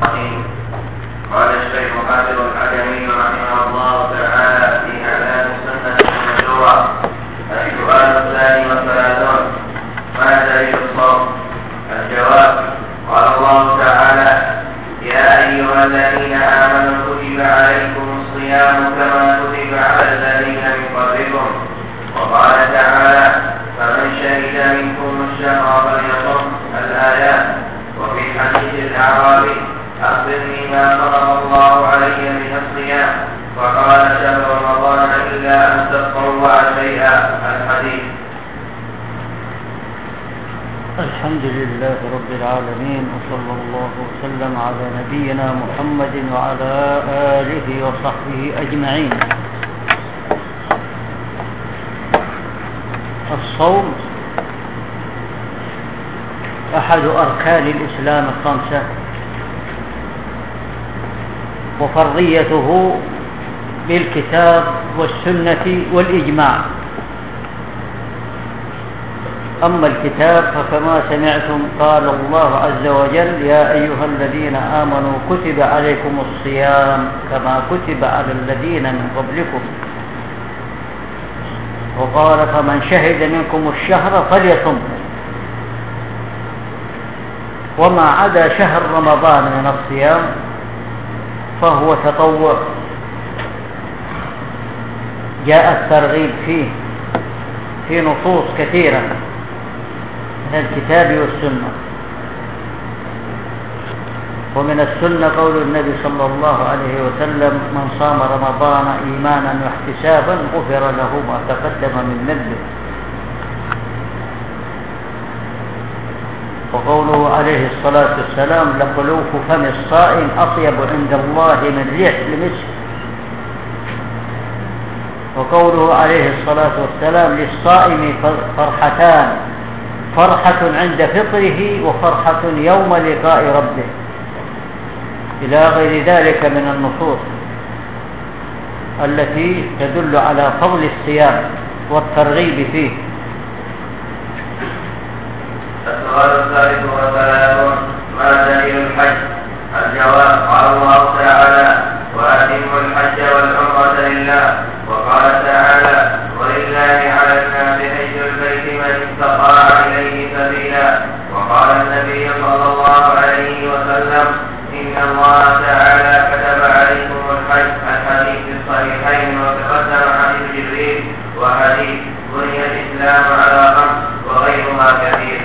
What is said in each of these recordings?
قال الشيخ قادر الحكمي رحمه الله تعالى في اعلام السنه المشهوره: السؤال الثاني والثلاثون: ما دليل الصوم؟ الجواب: قال الله تعالى: يا ايها الذين امنوا كتب عليكم الصيام كما كتب على الذين من قبلكم. وقال تعالى: فمن شهد منكم الشهر فليصم. الآيات. وفي حديث الأعرابي: أخبرني ما فرض الله علي من الصيام، فقال: شهر رمضان إلا أن تطوع شيئا. الحديث. الحمد لله رب العالمين، وصلى الله وسلم على نبينا محمد وعلى آله وصحبه أجمعين. الصوم أحد أركان الإسلام الخمسة، وفرضيته بالكتاب والسنة والإجماع. أما الكتاب فكما سمعتم قال الله عز وجل: يا أيها الذين آمنوا كتب عليكم الصيام كما كتب على الذين من قبلكم. وقال: فمن شهد منكم الشهر فليصم. وما عدا شهر رمضان من الصيام فهو تطوع، جاء الترغيب فيه في نصوص كثيرة من الكتاب والسنة. ومن السنة قول النبي صلى الله عليه وسلم: من صام رمضان إيمانا واحتسابا غفر له ما تقدم من ذنبه. وقوله عليه الصلاة والسلام: لخلوف فم الصائم أطيب عند الله من ريح المسك. وقوله عليه الصلاة والسلام: للصائم فرحتان: فرحة عند فطره وفرحة يوم لقاء ربه، إلى غير ذلك من النصوص التي تدل على فضل الصيام والترغيب فيه. السؤال الثالث والثلاثون: ما دليل الحج؟ الجواب: قال الله تعالى: وأتموا الحج والعمرة لله. وقال تعالى: ولله على الناس حج البيت من استطاع إليه سبيلا. وقال النبي صلى الله عليه وسلم: إن الله تعالى كتب عليكم الحج. الحديث في الصحيحين، وتقدم حديث جبريل وحديث بني الإسلام على خمس وغيرها كثير.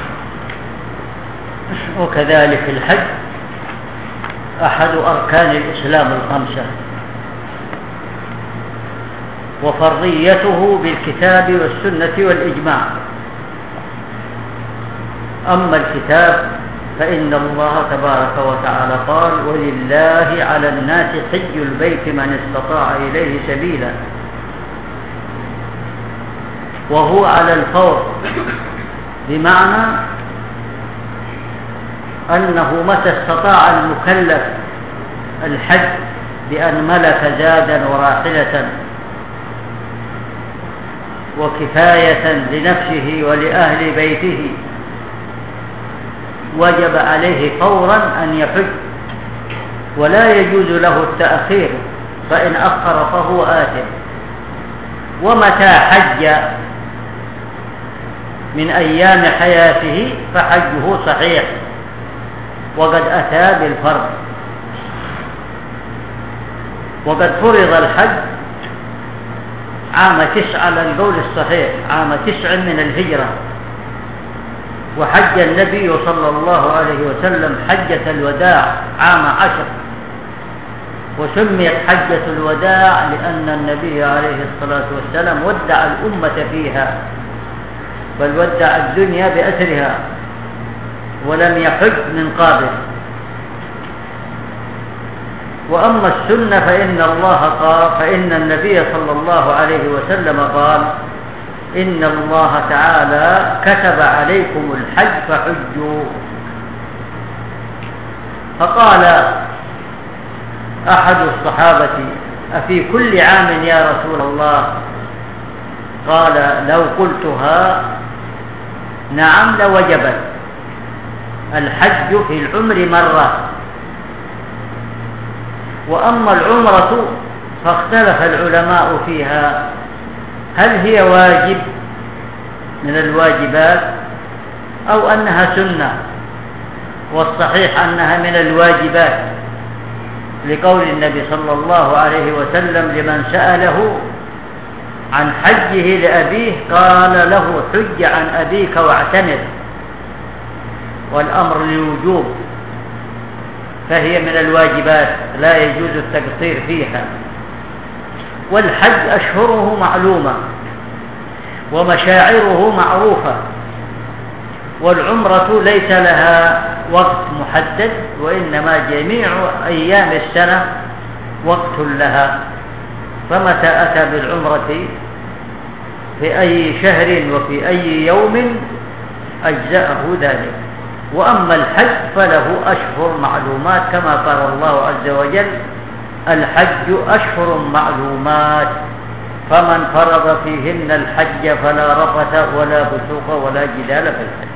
وكذلك الحج أحد أركان الإسلام الخمسة، وفرضيته بالكتاب والسنة والإجماع. أما الكتاب فإن الله تبارك وتعالى قال: ولله على الناس حج البيت من استطاع إليه سبيلا. وهو على الفور، بمعنى أنه متى استطاع المكلف الحج بأن ملك زادا وراحلة وكفاية لنفسه ولأهل بيته، وجب عليه فورا أن يحج، ولا يجوز له التأخير، فإن أخر فهو آثم. ومتى حج من أيام حياته فحجه صحيح، وقد أتى بالفرض. وقد فرض الحج عام 9 على القول الصحيح، عام 9 من الهجرة. وحج النبي صلى الله عليه وسلم حجة الوداع عام 10، وسميت حجة الوداع لأن النبي عليه الصلاة والسلام ودع الأمة فيها، بل ودع الدنيا بأسرها، ولم يحج من قابل. وأما السنة فإن النبي صلى الله عليه وسلم قال: إن الله تعالى كتب عليكم الحج فحجوا. فقال أحد الصحابة: أفي كل عام يا رسول الله؟ قال: لو قلتها نعم لوجبت. الحج في العمر مرة، وأما العمرة فاختلف العلماء فيها هل هي واجب من الواجبات أو أنها سنة، والصحيح أنها من الواجبات لقول النبي صلى الله عليه وسلم لمن سأله عن حجه لأبيه قال له حج عن أبيك واعتمر، والأمر للوجوب، فهي من الواجبات لا يجوز التقصير فيها. والحج أشهره معلومة ومشاعره معروفة، والعمرة ليس لها وقت محدد، وإنما جميع أيام السنة وقت لها، فمتى أتى بالعمرة في أي شهر وفي أي يوم أجزأه ذلك. وأما الحج فله أشهر معلومات كما قال الله عز وجل الحج أشهر معلومات فمن فرض فيهن الحج فلا رفث ولا فسوق ولا جدال في الحج.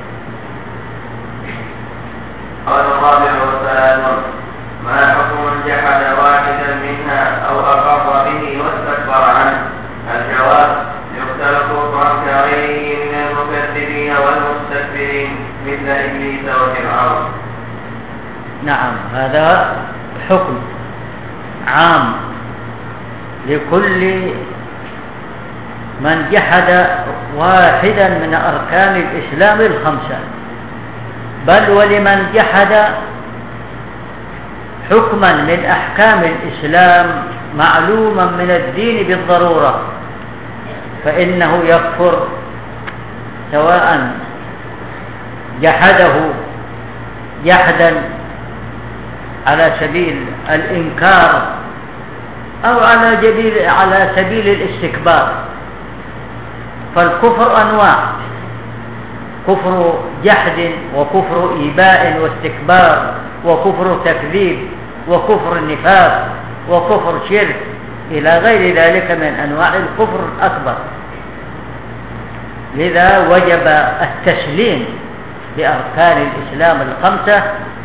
قال الرابع والثلاثون: ما حكم من جحد واحدا منها أو أقر به واستكبر عنه؟ الجواب: يختلف عن كغيره من المكذبين والمستكبرين مثل إبليس وفرعون. نعم، هذا حكم عام لكل من جحد واحدا من أركان الإسلام الخمسة، بل ولمن جحد حكما من أحكام الإسلام معلوما من الدين بالضرورة فإنه يكفر، سواء جحده جحدا على سبيل الإنكار أو على سبيل الاستكبار. فالكفر أنواع: كفر جحد، وكفر إيباء واستكبار، وكفر تكذيب، وكفر نفاق، وكفر شرك، إلى غير ذلك من أنواع الكفر الأكبر. لذا وجب التسليم بأركان الإسلام الخمسة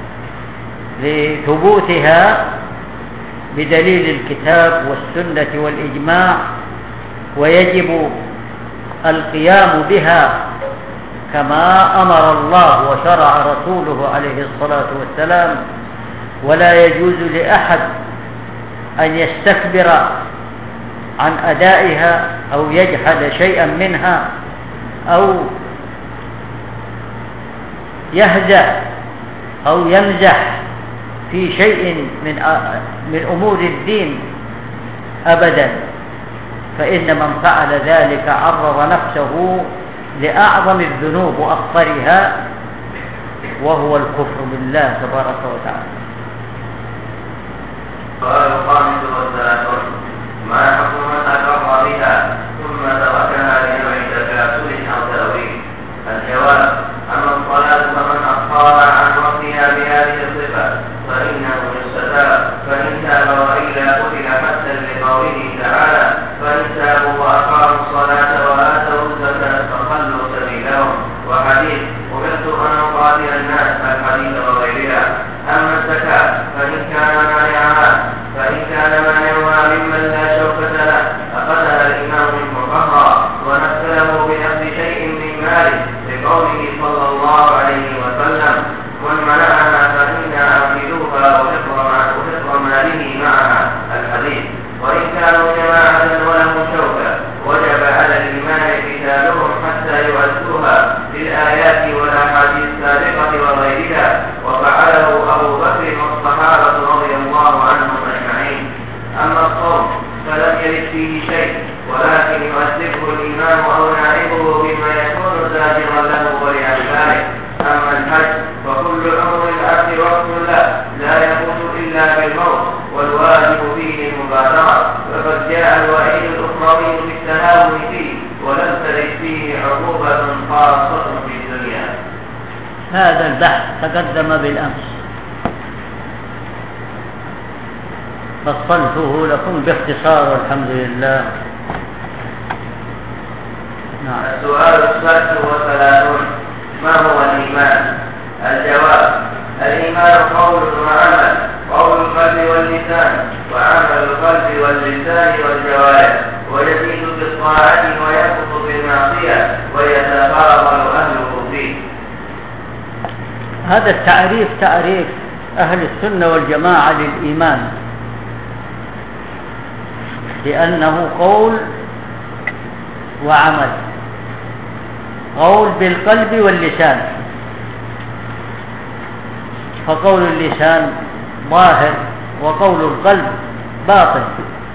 لثبوتها بدليل الكتاب والسنة والإجماع، ويجب القيام بها كما أمر الله وشرع رسوله عليه الصلاة والسلام. ولا يجوز لأحد أن يستكبر عن أدائها أو يجحد شيئا منها أو يهزأ أو يمزح في شيء من أمور الدين أبدا، فإن من فعل ذلك عرض نفسه لأعظم الذنوب وأخطرها، وهو الكفر بالله تبارك وتعالى. قال الخامس والثلاثون: ما حكم من أقر بها ثم تركها لنوع تكاسل أو تأويل؟ الجواب: أما الصلاة فمن أخرها عن وقتها بهذه الصفة فإنه يستتاب، فإن تاب وإلا قتل حتى لقوله تعالى: فإن تابوا وأقاموا الصلاة وآتوا الزكاة فخلوا سبيلهم، وحديث: أمرت أن أقاتل الناس، الحديث وغيرها. أما الزكاة فإن كان مانعها ممن لا شوكة له أخذها الإمام المقرر ونفذه بنفس شيء من ماله لقوله صلى الله عليه وسلم: من منعها فإنا أخذوها وفطر ماله معها، الحديث. وإن كانوا جماعة ولهم شوكة وجب على الإمام قتالهم حتى يؤدوها بالآيات والأحاديث السابقة وغيرها، وفعله أبو بكر والصحابة رضي الله عنهم أجمعين. أما الصوم فلم يرد فيه شيء، ولكن يؤدبه الإمام أو نائبه بما يكون زاجرا له ولأمثاله. أما الحج فكل أمر العبد وقت له لا يموت إلا بالموت، والواجب فيه المبادرة، فقد جاء الوعيد الأخروي بالتهاون فيه، ولم ترد فيه عقوبة خاصة في الدنيا. هذا البحث تقدم بالأمس، فصلته لكم باختصار والحمد لله. نعم. السؤال السادس والثلاثون: ما هو الإيمان؟ الجواب: الإيمان قول وعمل، قول القلب واللسان وعمل القلب واللسان والجوارح، ويزيد بالطاعة وينقص بالمعصية ويتفاضل أهله فيه. هذا التعريف تعريف أهل السنة والجماعة للإيمان، لأنه قول وعمل، قول بالقلب واللسان، فقول اللسان ظاهر وقول القلب باطن،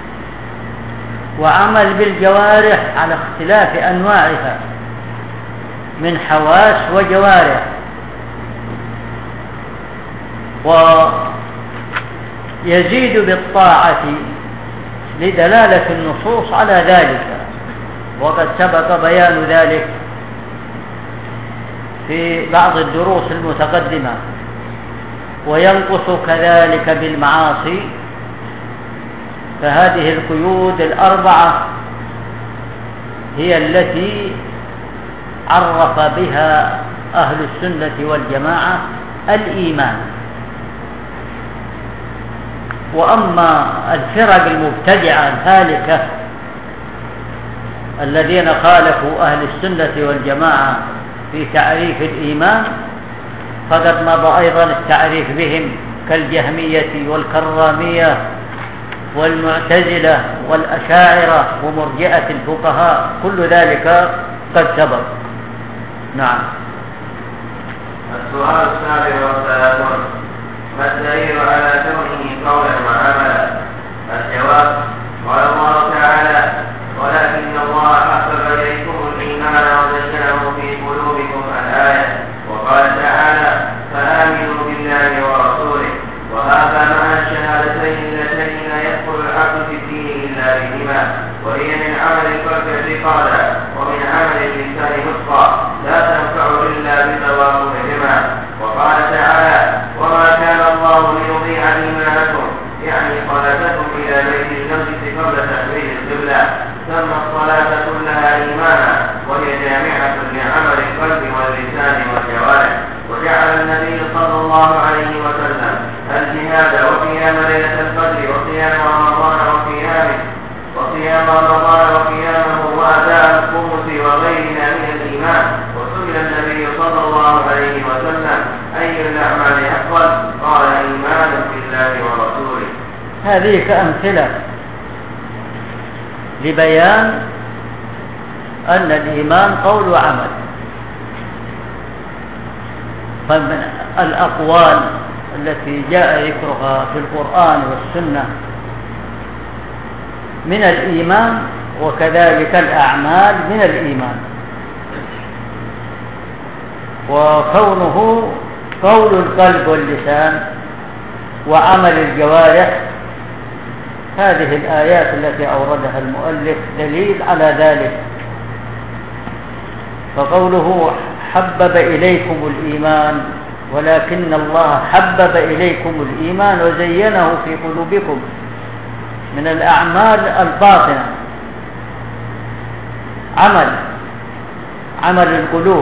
وعمل بالجوارح على اختلاف أنواعها من حواس وجوارح، ويزيد بالطاعة لدلالة النصوص على ذلك، وقد سبق بيان ذلك في بعض الدروس المتقدمة. وينقص كذلك بالمعاصي، فهذه القيود الأربعة هي التي عرف بها أهل السنة والجماعة الإيمان. وأما الفرق المبتدعة الهالكة الذين خالفوا أهل السنة والجماعة في تعريف الإيمان فقد مضى أيضا التعريف بهم، كالجهمية والكرامية والمعتزلة والأشاعرة ومرجئة الفقهاء، كل ذلك قد سبق. نعم. السؤال السابع والثلاثون: ما الدليل على كونه قولا وعملا؟ الجواب: قال الله تعالى: ولكن الله حبب إليكم الإيمان وزينه في قلوبكم الآية. وقال تعالى: فآمنوا بالله ورسوله. وهذا معنى الشهادتين اللتين لا يدخل العبد في الدين إلا بهما، وهي من عمل القلب اعتقادا ومن عمل اللسان نطقا، لا تنفع إلا بتواصلهما. وقال تعالى: وما كان الله ليضيع إيمانكم، يعني صلاتكم إلى بيت المقدس قبل تحويل القبلة. سمى الصلاة كلها إيمانا، وهي جامعة لعمل القلب واللسان والجوارح. وجعل النبي صلى الله عليه وسلم الجهاد وقيام ليلة القدر وقيام رمضان وقيامه وأداء الخمس وغيرها من الإيمان. وسئل النبي صلى الله عليه وسلم: أي الأعمال أفضل؟ قال: إيمان بالله ورسوله. هذه كأمثلة لبيان أن الإيمان قول وعمل. فمن الأقوال التي جاء ذكرها في القرآن والسنة من الإيمان، وكذلك الأعمال من الإيمان. وكونه قول القلب واللسان وعمل الجوارح، هذه الآيات التي أوردها المؤلف دليل على ذلك. فقوله: حبب إليكم الإيمان، ولكن الله حبب إليكم الإيمان وزينه في قلوبكم، من الأعمال الباطنة عمل القلوب،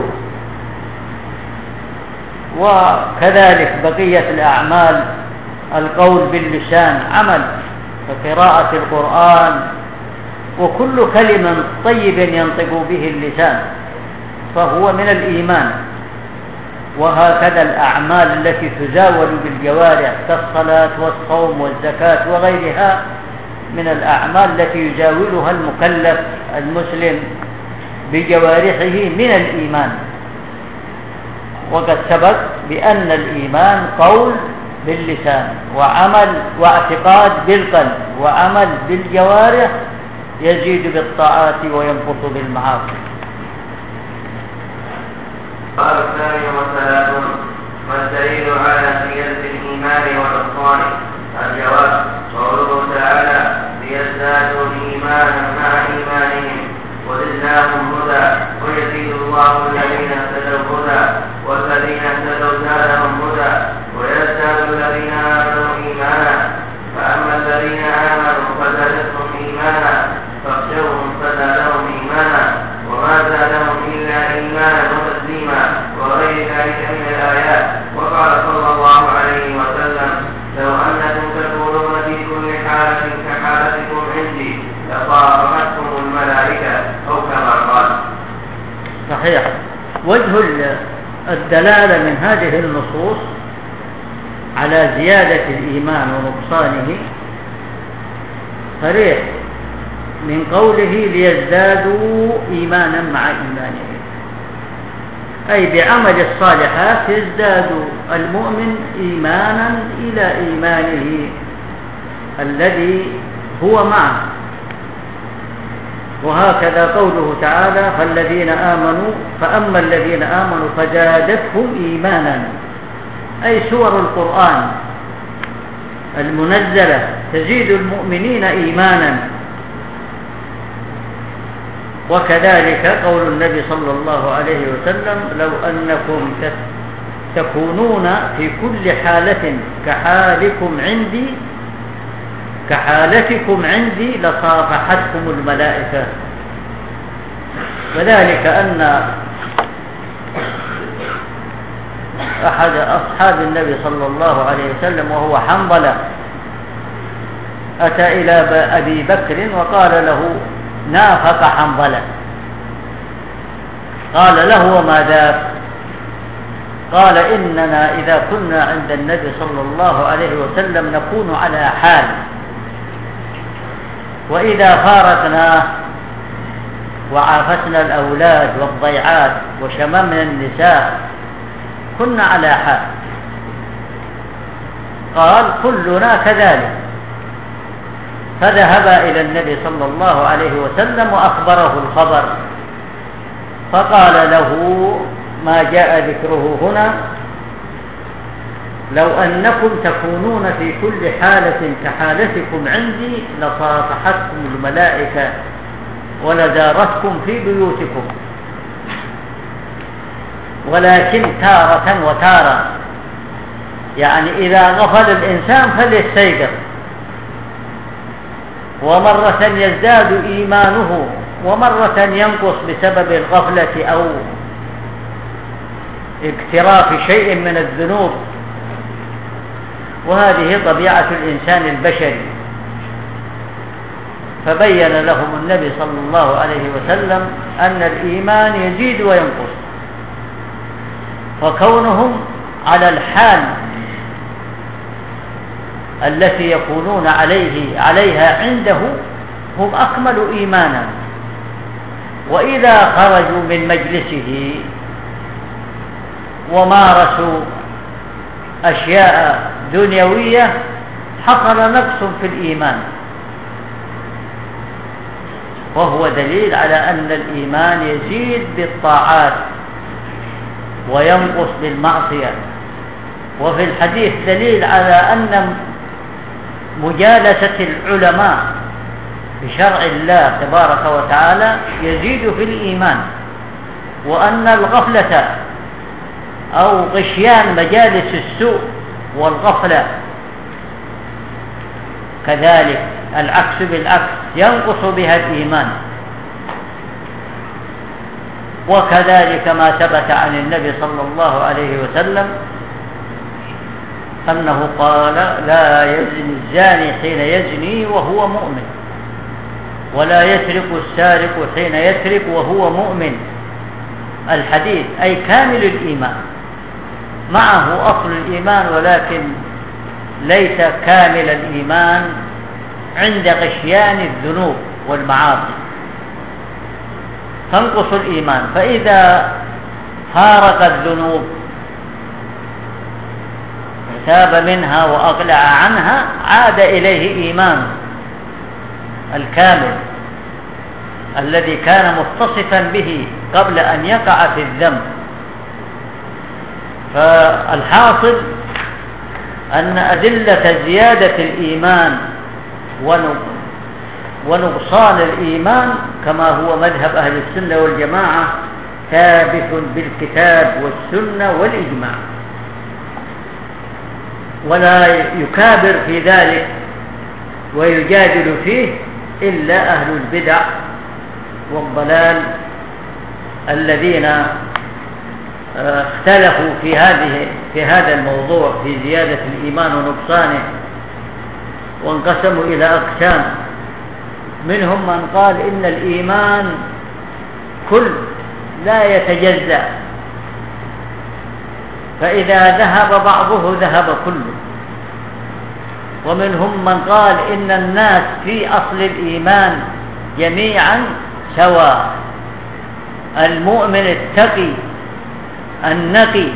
وكذلك بقية الأعمال القول باللسان عمل، فقراءة القرآن وكل كلمة طيب ينطق به اللسان فهو من الإيمان. وهكذا الأعمال التي تزاول بالجوارح كالصلاة والصوم والزكاة وغيرها من الأعمال التي يزاولها المكلف المسلم بجوارحه من الإيمان. وقد سبق بأن الإيمان قول باللسان وعمل واعتقاد بالقلب وعمل بالجوارح، يزيد بالطاعات وينقص بالمعاصي. قال الثاني والثلاثون: ما الدليل على زيادة الإيمان ونقصانه؟ الجواب: قوله تعالى: ليزدادوا إيمانا مع إيمانهم وزدناهم هدى ويزيد الله الذين اهتدوا هدى والذين اهتدوا زادهم هدى ويزداد الذين آمنوا إيمانا. فأما الذين آمنوا فزادتهم إيمانا فاخشوهم فزادهم إيمانا وما زادهم إلا إيمانا وتسليما وغير ذلك من الآيات. وقال صلى الله عليه وسلم: لو أنكم تقولون وجه الدلالة من هذه النصوص على زيادة الإيمان ونقصانه صريح من قوله ليزدادوا إيمانا مع إيمانهم، أي بعمل الصالحات يزداد المؤمن إيمانا إلى إيمانه الذي هو معه. وهكذا قوله تعالى فأما الذين آمنوا فزادتهم إيمانا، أي سور القرآن المنزلة تزيد المؤمنين إيمانا. وكذلك قول النبي صلى الله عليه وسلم لو أنكم تكونون في كل حالة كحالتكم عندي لصافحتكم الملائكة. وذلك أن أحد أصحاب النبي صلى الله عليه وسلم وهو حنظلة أتى إلى أبي بكر وقال له نافق حنظلة. قال له وما ذاك؟ قال إننا إذا كنا عند النبي صلى الله عليه وسلم نكون على حال، وإذا فارقناه وعافتنا الأولاد والضيعات وشممنا النساء كنا على حال. قال كلنا كذلك. فذهب إلى النبي صلى الله عليه وسلم وأخبره الخبر، فقال له ما جاء ذكره هنا لو أنكم تكونون في كل حالة كحالتكم عندي لصافحتكم الملائكة ولزارتكم في بيوتكم، ولكن تارة وتارة، يعني إذا غفل الإنسان فليستيقظ، ومرة يزداد إيمانه ومرة ينقص بسبب الغفلة أو اقتراف شيء من الذنوب، وهذه طبيعة الإنسان البشري. فبين لهم النبي صلى الله عليه وسلم أن الإيمان يزيد وينقص، فكونهم على الحال التي يكونون عليها عنده هم أكمل إيمانا، وإذا خرجوا من مجلسه ومارسوا أشياء دنيوية حصل نقص في الإيمان، وهو دليل على أن الإيمان يزيد بالطاعات وينقص بالمعصية. وفي الحديث دليل على أن مجالسة العلماء بشرع الله تبارك وتعالى يزيد في الإيمان، وأن الغفلة أو غشيان مجالس السوء والغفلة كذلك العكس بالعكس ينقص بها الإيمان. وكذلك ما ثبت عن النبي صلى الله عليه وسلم أنه قال لا يزني الزاني حين يزني وهو مؤمن، ولا يسرق السارق حين يسرق وهو مؤمن. الحديث أي كامل الإيمان، معه أصل الإيمان ولكن ليس كامل الإيمان عند غشيان الذنوب والمعاصي، تنقص الإيمان. فإذا فارق الذنوب تاب منها وأقلع عنها عاد إليه إيمان الكامل الذي كان متصفا به قبل أن يقع في الذنب. فالحاصل أن أدلة زيادة الإيمان ونقصان الإيمان كما هو مذهب أهل السنة والجماعة ثابت بالكتاب والسنة والإجماع، ولا يكابر في ذلك ويجادل فيه إلا أهل البدع والضلال الذين اختلفوا في هذا الموضوع في زيادة الإيمان ونقصانه، وانقسموا إلى أقسام. منهم من قال إن الإيمان كل لا يتجزأ فإذا ذهب بعضه ذهب كله. ومنهم من قال إن الناس في أصل الإيمان جميعا سواء، المؤمن التقي النقي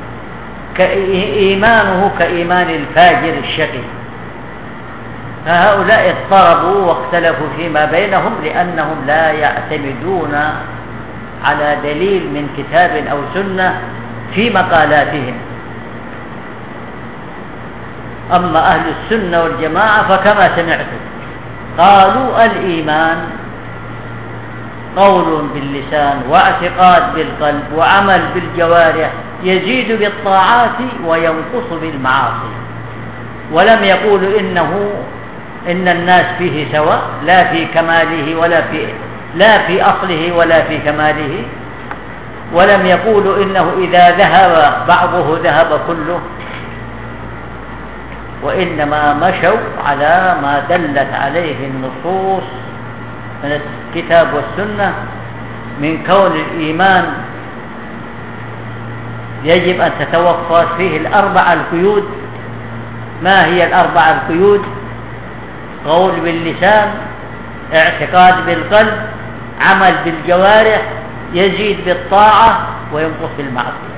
إيمانه كإيمان الفاجر الشقي. فهؤلاء اضطربوا واختلفوا فيما بينهم لأنهم لا يعتمدون على دليل من كتاب أو سنة في مقالاتهم. أما أهل السنة والجماعة فكما سمعتم قالوا الإيمان قول باللسان واعتقاد بالقلب وعمل بالجوارح، يزيد بالطاعات وينقص بالمعاصي. ولم يقولوا إن الناس فيه سواء، لا في كماله لا في أصله ولا في كماله. ولم يقولوا إنه إذا ذهب بعضه ذهب كله، وإنما مشوا على ما دلت عليه النصوص من الكتاب والسنة من كون الإيمان يجب أن تتوفر فيه الأربع القيود. ما هي الأربع القيود؟ قول باللسان، اعتقاد بالقلب، عمل بالجوارح، يزيد بالطاعة وينقص بالمعصية.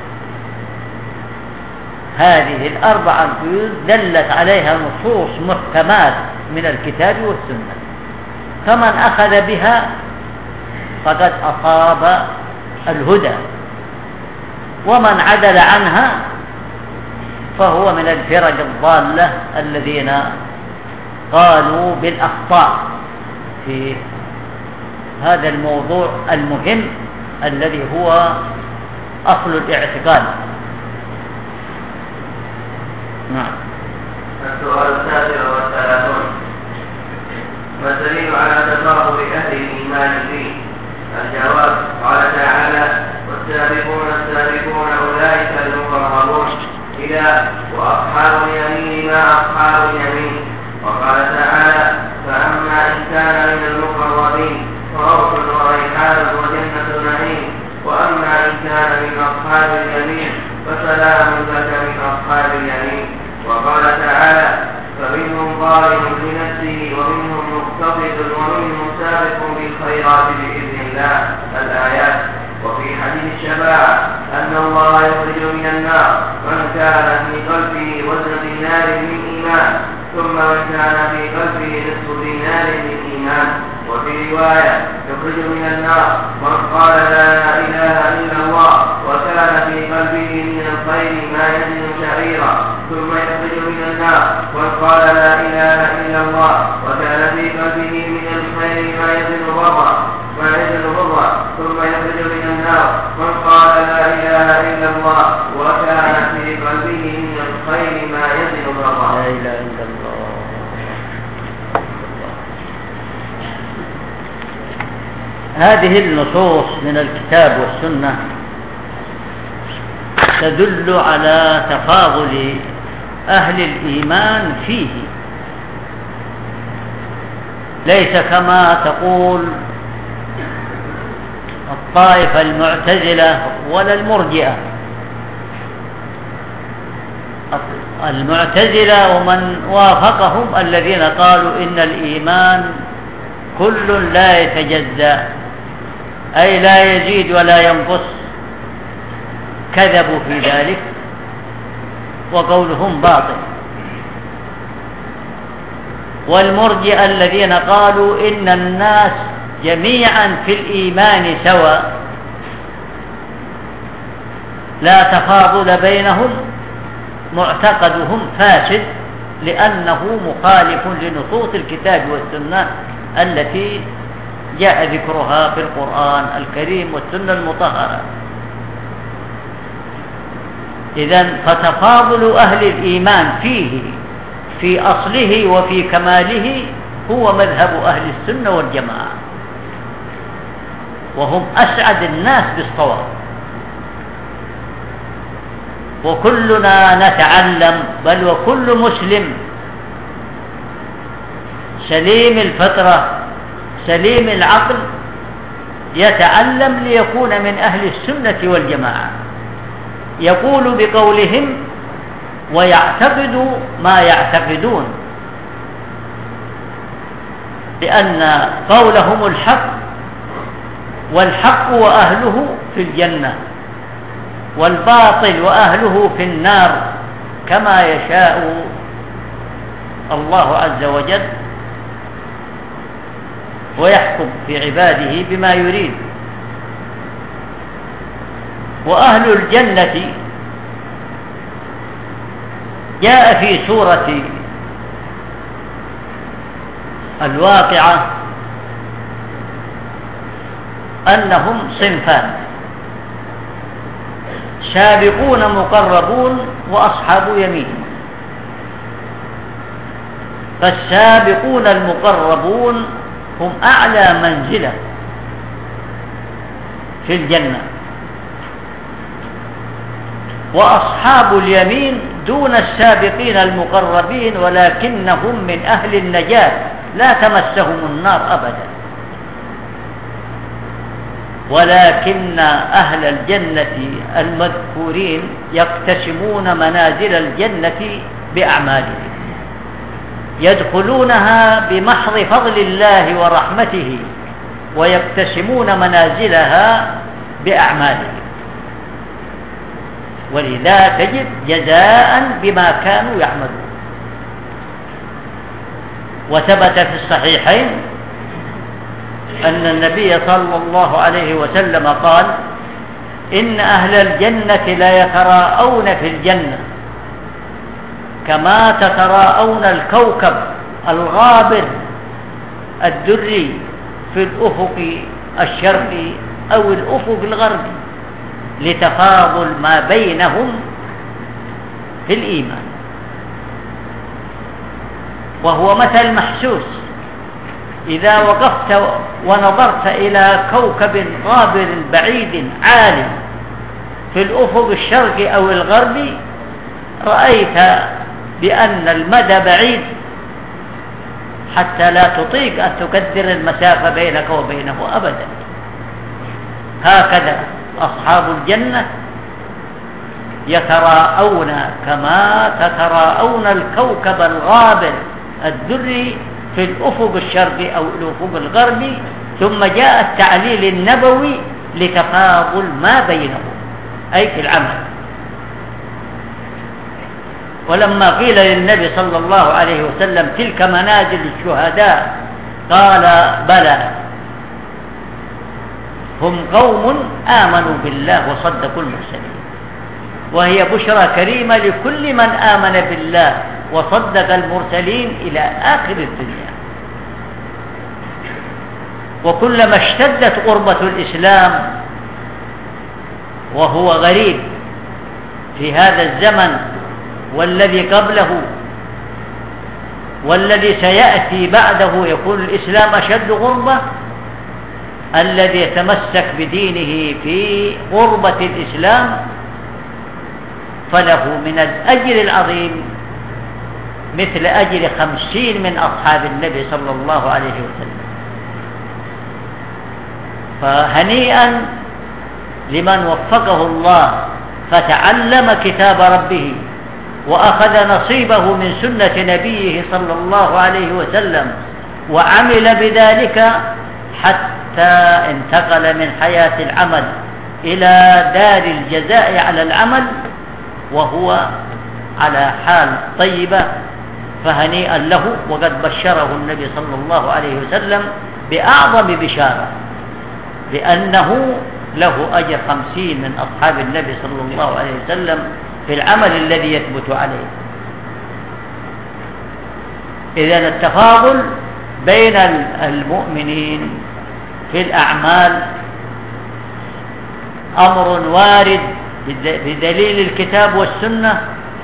هذه الأربع القيود دلت عليها نصوص محكمات من الكتاب والسنة، فمن أخذ بها فقد أصاب الهدى، ومن عدل عنها فهو من الفرق الضالة الذين قالوا بالأخطاء في هذا الموضوع المهم الذي هو أصل الاعتقاد. نعم. السؤال 39: ما الدليل على تفاضل أهل الإيمان فيه؟ الجواب: قال تعالى: والسابقون السابقون أولئك المقربون إلى وأصحاب اليمين ما أصحاب اليمين. وقال تعالى: فأما إن كان من المقربين فروح وريحان وجنة نعيم، وأما إن كان من أصحاب اليمين فسلام لك من أصحاب اليمين. وقال تعالى: فمنهم ظالم لنفسه ومنهم مقتصد ومنهم سابق بالخيرات بإذن الله. الآيات. وفي حديث الشفاعة أن الله يخرج من النار من كان في قلبه وزن دينار من إيمان، ثم من كان في قلبه نصف دينار من إيمان. وفي رواية: يخرج من النار من قال لا إله إلا الله وكان في قلبه من الخير ما يزن شعيرا، ثم يخرج من النار من قال لا إله إلا الله وكان في قلبه من الخير ما يزن برا، ثم يخرج من النار من قال لا إله إلا الله وكان في قلبه من الخير ما يزن برا. لا إله إلا الله. هذه النصوص من الكتاب والسنة تدل على تفاضل أهل الإيمان فيه، ليس كما تقول الطائفة المعتزلة ولا المرجئة. المعتزلة ومن وافقهم الذين قالوا إن الإيمان كل لا يتجزأ، أي لا يزيد ولا ينقص، كذبوا في ذلك وقولهم باطل. والمرجئة الذين قالوا إن الناس جميعا في الإيمان سواء لا تفاضل بينهم، معتقدهم فاسد لأنه مخالف لنصوص الكتاب والسنة التي جاء ذكرها في القرآن الكريم والسنة المطهرة. إذن فتفاضل أهل الإيمان فيه في أصله وفي كماله هو مذهب أهل السنة والجماعة، وهم أسعد الناس بالصواب. وكلنا نتعلم، بل وكل مسلم سليم الفطرة سليم العقل يتعلم ليكون من أهل السنة والجماعة. يقول بقولهم ويعتقد ما يعتقدون، لأن قولهم الحق، والحق وأهله في الجنة، والباطل وأهله في النار، كما يشاء الله عز وجل ويحكم في عباده بما يريد. وأهل الجنة جاء في سورة الواقعة أنهم صنفان: سابقون مقربون وأصحاب يمين. فالسابقون المقربون هم أعلى منزلة في الجنة، وأصحاب اليمين دون السابقين المقربين، ولكنهم من أهل النجاة لا تمسهم النار أبدا. ولكن أهل الجنة المذكورين يقتسمون منازل الجنة بأعمالهم، يدخلونها بمحض فضل الله ورحمته، ويقتسمون منازلها بأعمالهم، ولذا تجد جزاء بما كانوا يعملون. وثبت في الصحيحين أن النبي صلى الله عليه وسلم قال: إن أهل الجنة لا يتراءون في الجنة كما تتراءون الكوكب الغابر الدري في الأفق الشرقي أو الأفق الغربي، لتفاضل ما بينهم في الإيمان. وهو مثل محسوس، إذا وقفت ونظرت إلى كوكب غابر بعيد عالي في الأفق الشرقي أو الغربي، رأيت بأن المدى بعيد حتى لا تطيق أن تقدر المسافة بينك وبينه أبدا. هكذا أصحاب الجنة يتراءون كما تتراءون الكوكب الغابر الدري في الأفق الشرقي أو الأفق الغربي. ثم جاء التعليل النبوي لتفاضل ما بينهم، أي في العمل. ولما قيل للنبي صلى الله عليه وسلم: تلك منازل الشهداء، قال: بلى، هم قوم آمنوا بالله وصدقوا المرسلين. وهي بشرى كريمة لكل من آمن بالله وصدق المرسلين إلى آخر الدنيا. وكلما اشتدت غربة الإسلام، وهو غريب في هذا الزمن والذي قبله والذي سيأتي بعده، يكون الإسلام أشد غربة. الذي يتمسك بدينه في غربة الإسلام فله من الأجر العظيم مثل أجر 50 من أصحاب النبي صلى الله عليه وسلم. فهنيئا لمن وفقه الله فتعلم كتاب ربه وأخذ نصيبه من سنة نبيه صلى الله عليه وسلم وعمل بذلك حتى انتقل من حياة العمل إلى دار الجزاء على العمل وهو على حال طيبة. فهنيئا له، وقد بشره النبي صلى الله عليه وسلم بأعظم بشارة بأنه له أجر 50 من أصحاب النبي صلى الله عليه وسلم في العمل الذي يثبت عليه. إذن التفاضل بين المؤمنين في الأعمال أمر وارد بدليل الكتاب والسنة،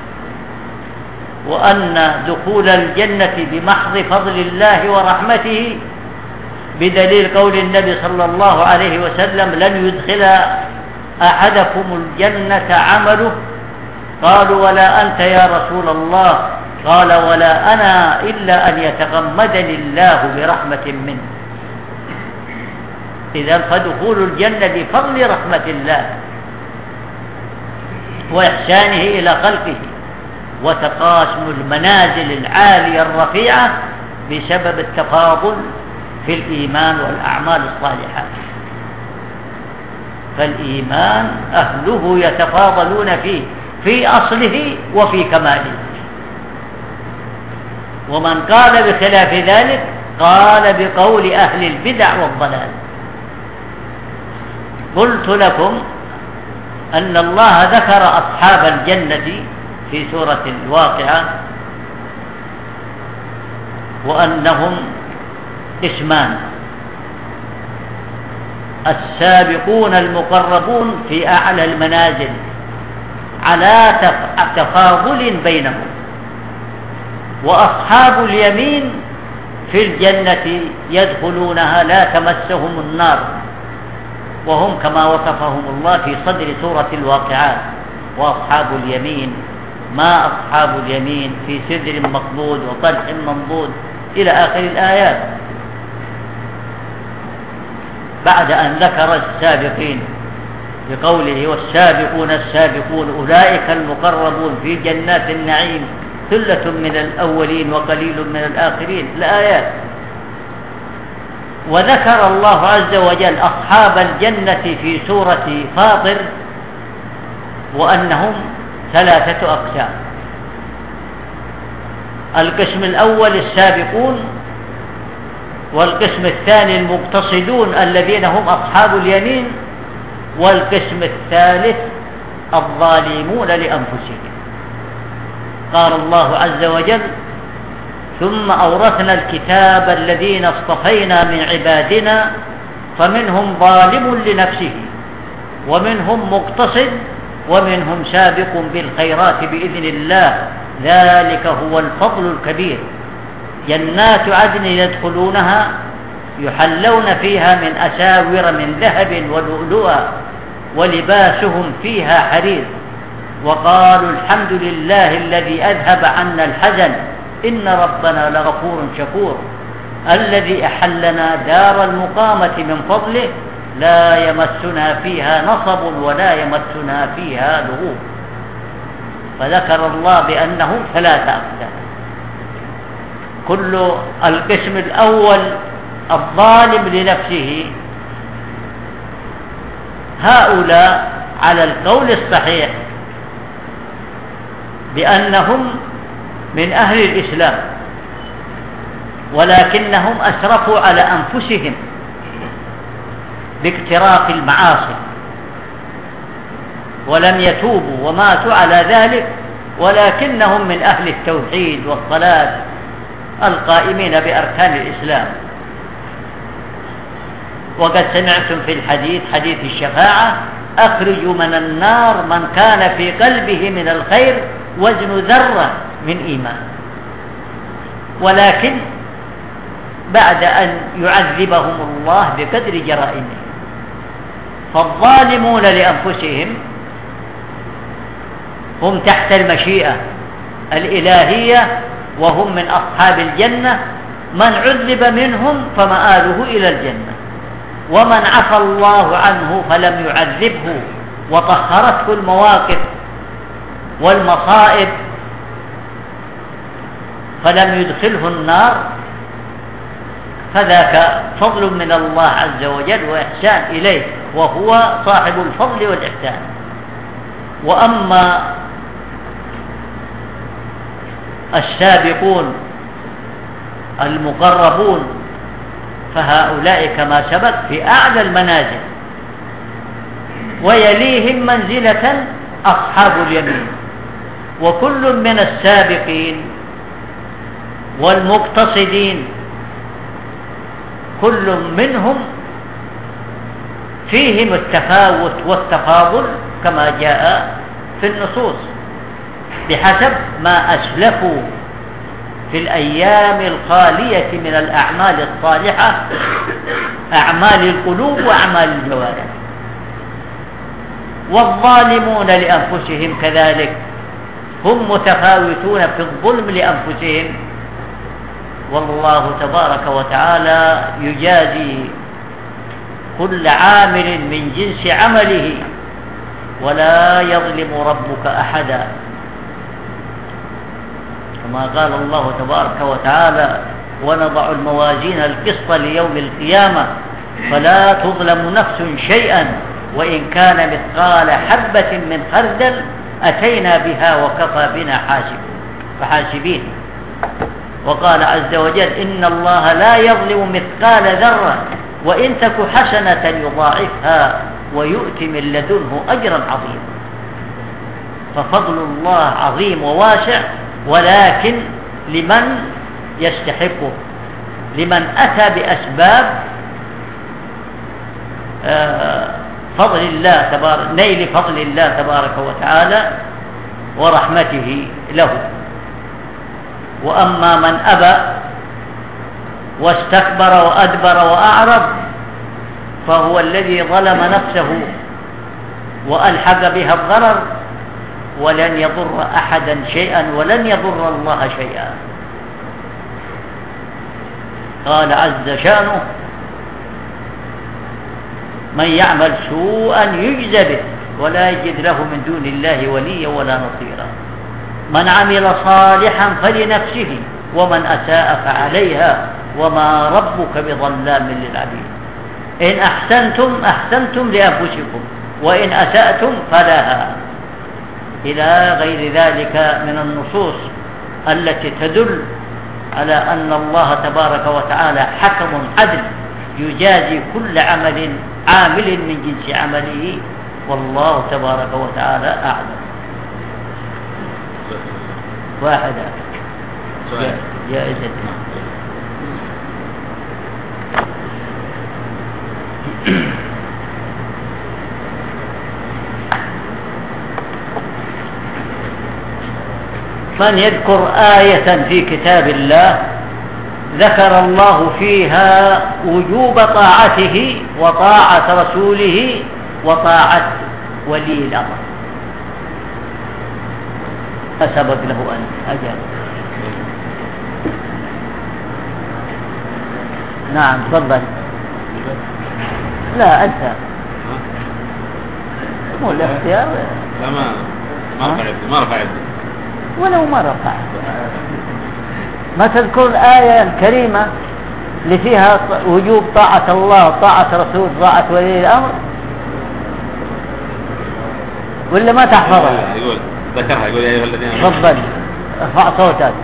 وأن دخول الجنة بمحض فضل الله ورحمته بدليل قول النبي صلى الله عليه وسلم: لن يدخل أحدكم الجنة عمله. قالوا: ولا أنت يا رسول الله؟ قال: ولا أنا إلا أن يتغمدني الله برحمة منه. إذن فدخول الجنة بفضل رحمة الله. وإحسانه إلى خلقه، وتقاسم المنازل العالية الرفيعة بسبب التفاضل في الإيمان والأعمال الصالحة. فالإيمان أهله يتفاضلون فيه في أصله وفي كماله، ومن قال بخلاف ذلك قال بقول أهل البدع والضلال. قلت لكم أن الله ذكر أصحاب الجنة في سورة الواقعة وأنهم قسمان: السابقون المقربون في أعلى المنازل على تفاضل بينهم، وأصحاب اليمين في الجنة يدخلونها لا تمسهم النار، وهم كما وصفهم الله في صدر سورة الواقعات: وأصحاب اليمين ما أصحاب اليمين في سدر مقبود وطلح منضود إلى آخر الآيات. بعد أن ذكر السابقين بقوله: والسابقون السابقون أولئك المقربون في جنات النعيم ثلة من الأولين وقليل من الآخرين الآيات، وذكر الله عز وجل أصحاب الجنة في سورة فاطر وأنهم 3 أقسام: القسم الأول السابقون، والقسم الثاني المقتصدون الذين هم أصحاب اليمين، والقسم الثالث الظالمون لأنفسهم. قال الله عز وجل: ثم أورثنا الكتاب الذين اصطفينا من عبادنا فمنهم ظالم لنفسه ومنهم مقتصد ومنهم سابق بالخيرات بإذن الله ذلك هو الفضل الكبير. جنات عدن يدخلونها يحلون فيها من أساور من ذهب ولؤلؤا ولباسهم فيها حرير، وقالوا الحمد لله الذي أذهب عنا الحزن إن ربنا لغفور شكور الذي أحلنا دار المقامة من فضله لا يمسنا فيها نصب ولا يمسنا فيها لغوب. فذكر الله بأنه 3 أقسام: كل القسم الأول الظالم لنفسه، هؤلاء على القول الصحيح بأنهم من أهل الإسلام، ولكنهم أسرفوا على أنفسهم باقتراف المعاصي ولم يتوبوا وماتوا على ذلك، ولكنهم من أهل التوحيد والصلاة القائمين بأركان الإسلام. وقد سمعتم في الحديث حديث الشفاعة: أخرجوا من النار من كان في قلبه من الخير وزن ذرة من إيمان، ولكن بعد أن يعذبهم الله بقدر جرائمهم. فالظالمون لأنفسهم هم تحت المشيئة الإلهية وهم من أصحاب الجنة، من عذب منهم فمآله إلى الجنة، ومن عفى الله عنه فلم يعذبه وطهرته المواقف والمصائب فلم يدخله النار فذاك فضل من الله عز وجل وإحسان إليه، وهو صاحب الفضل والإحسان. وأما السابقون المقربون فهؤلاء كما سبق في أعلى المنازل، ويليهم منزلة أصحاب اليمين. وكل من السابقين والمقتصدين كل منهم فيهم التفاوت والتفاضل كما جاء في النصوص بحسب ما أسلفوا في الأيام الخالية من الأعمال الصالحة، أعمال القلوب وأعمال الجوارح. والظالمون لأنفسهم كذلك هم متفاوتون في الظلم لأنفسهم، والله تبارك وتعالى يجازي كل عامل من جنس عمله، ولا يظلم ربك أحدا، كما قال الله تبارك وتعالى: ونضع الموازين القسط ليوم القيامة فلا تظلم نفس شيئا وإن كان مثقال حبة من خردل أتينا بها وكفى بنا حاسبين. وقال عز وجل: إن الله لا يظلم مثقال ذرة وإن تك حسنة يضاعفها ويؤتي من لدنه أجرا عظيما. ففضل الله عظيم وواسع، ولكن لمن يستحقه، لمن أتى بأسباب فضل الله نيل فضل الله تبارك وتعالى ورحمته له. وأما من أبى واستكبر وأدبر وأعرض فهو الذي ظلم نفسه وألحق بها الضرر، ولن يضر أحدا شيئا ولن يضر الله شيئا. قال عز شانه: من يعمل سوءا يجز به ولا يجد له من دون الله وليا ولا نصيرا. من عمل صالحا فلنفسه ومن أساء فعليها وما ربك بظلام للعبيد. إن أحسنتم لأنفسكم وإن أسأتم فلها، إلى غير ذلك من النصوص التي تدل على أن الله تبارك وتعالى حكم عدل يجازي كل عامل من جنس عمله، والله تبارك وتعالى أعلم. واحدة جائزة. من يذكر آية في كتاب الله ذكر الله فيها وجوب طاعته وطاعة رسوله وطاعة ولي الأمر، فسبب له أن أجاب. نعم تفضل. لا أنت مو الاختيار. لا ما رفع يده ولو ما رفع. ما تذكر الآية الكريمة اللي فيها وجوب طاعة الله طاعة رسول طاعة ولي الأمر، ولا ما تحفظها؟ يقول ذكرها، يقول يا أيها الذين آمنوا. تفضل ارفع صوتك.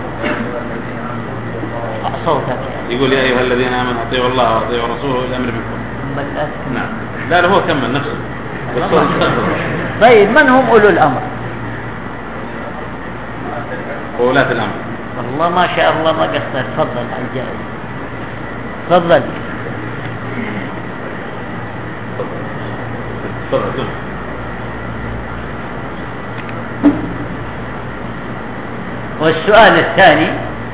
ارفع صوتك. يقول يا أيها الذين آمنوا أطيعوا الله وأطيعوا رسوله الأمر منكم. نعم. لا هو كمل نفسه. طيب من هم أولو الأمر؟ وولاة الأمر. والله ما شاء الله ما قصر. تفضل على الجائزة. تفضل. تفضل. والسؤال الثاني: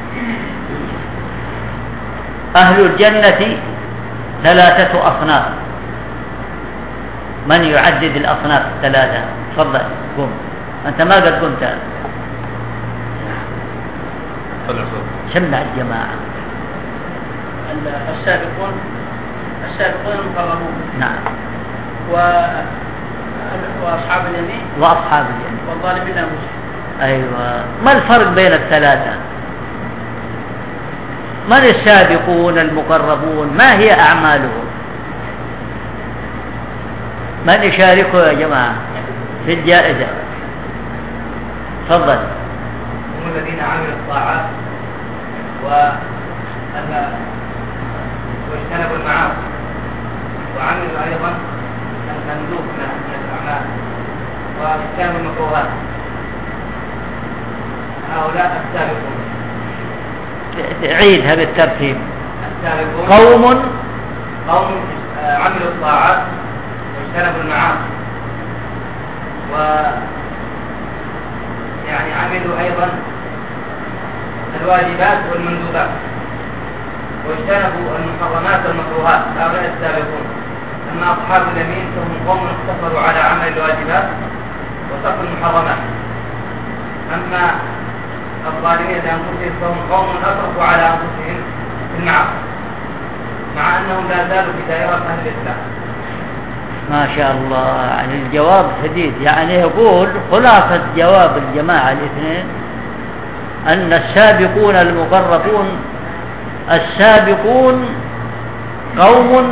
أهل الجنة 3 أصناف، من يعدد الأصناف 3؟ تفضل قم، أنت ما قد قمت. سمع الجماعة. السابقون المقربون. نعم. وأصحاب اليمين. وأصحاب اليمين. والظالمين المسلمين. أيوة. ما الفرق بين الثلاثة؟ من السابقون المقربون؟ ما هي أعمالهم؟ من يشاركه يا جماعة في الجائزة؟ تفضل. هم الذين عملوا الطاعات واجتنبوا المعاصي وعملوا أيضا المندوب من الأعمال واجتنبوا المكروهات. هؤلاء السابقون. عيدها بالترتيب. السابقون قوم عملوا الطاعات واجتنبوا المعاصي يعني عملوا أيضا الواجبات والمندوبات واجتنبوا المحرمات والمكروهات. هؤلاء السابقون. أما أصحاب اليمين فهم قوم اقتصروا على عمل الواجبات وترك المحرمات. أما الظالمين لأنفسهم فهم قوم أسرفوا على أنفسهم في المعاصي مع أنهم لا زالوا في دائرة أهل الإسلام. ما شاء الله، يعني الجواب سديد. يعني يقول خلاصة جواب الجماعة الاثنين أن السابقون المقربون السابقون قوم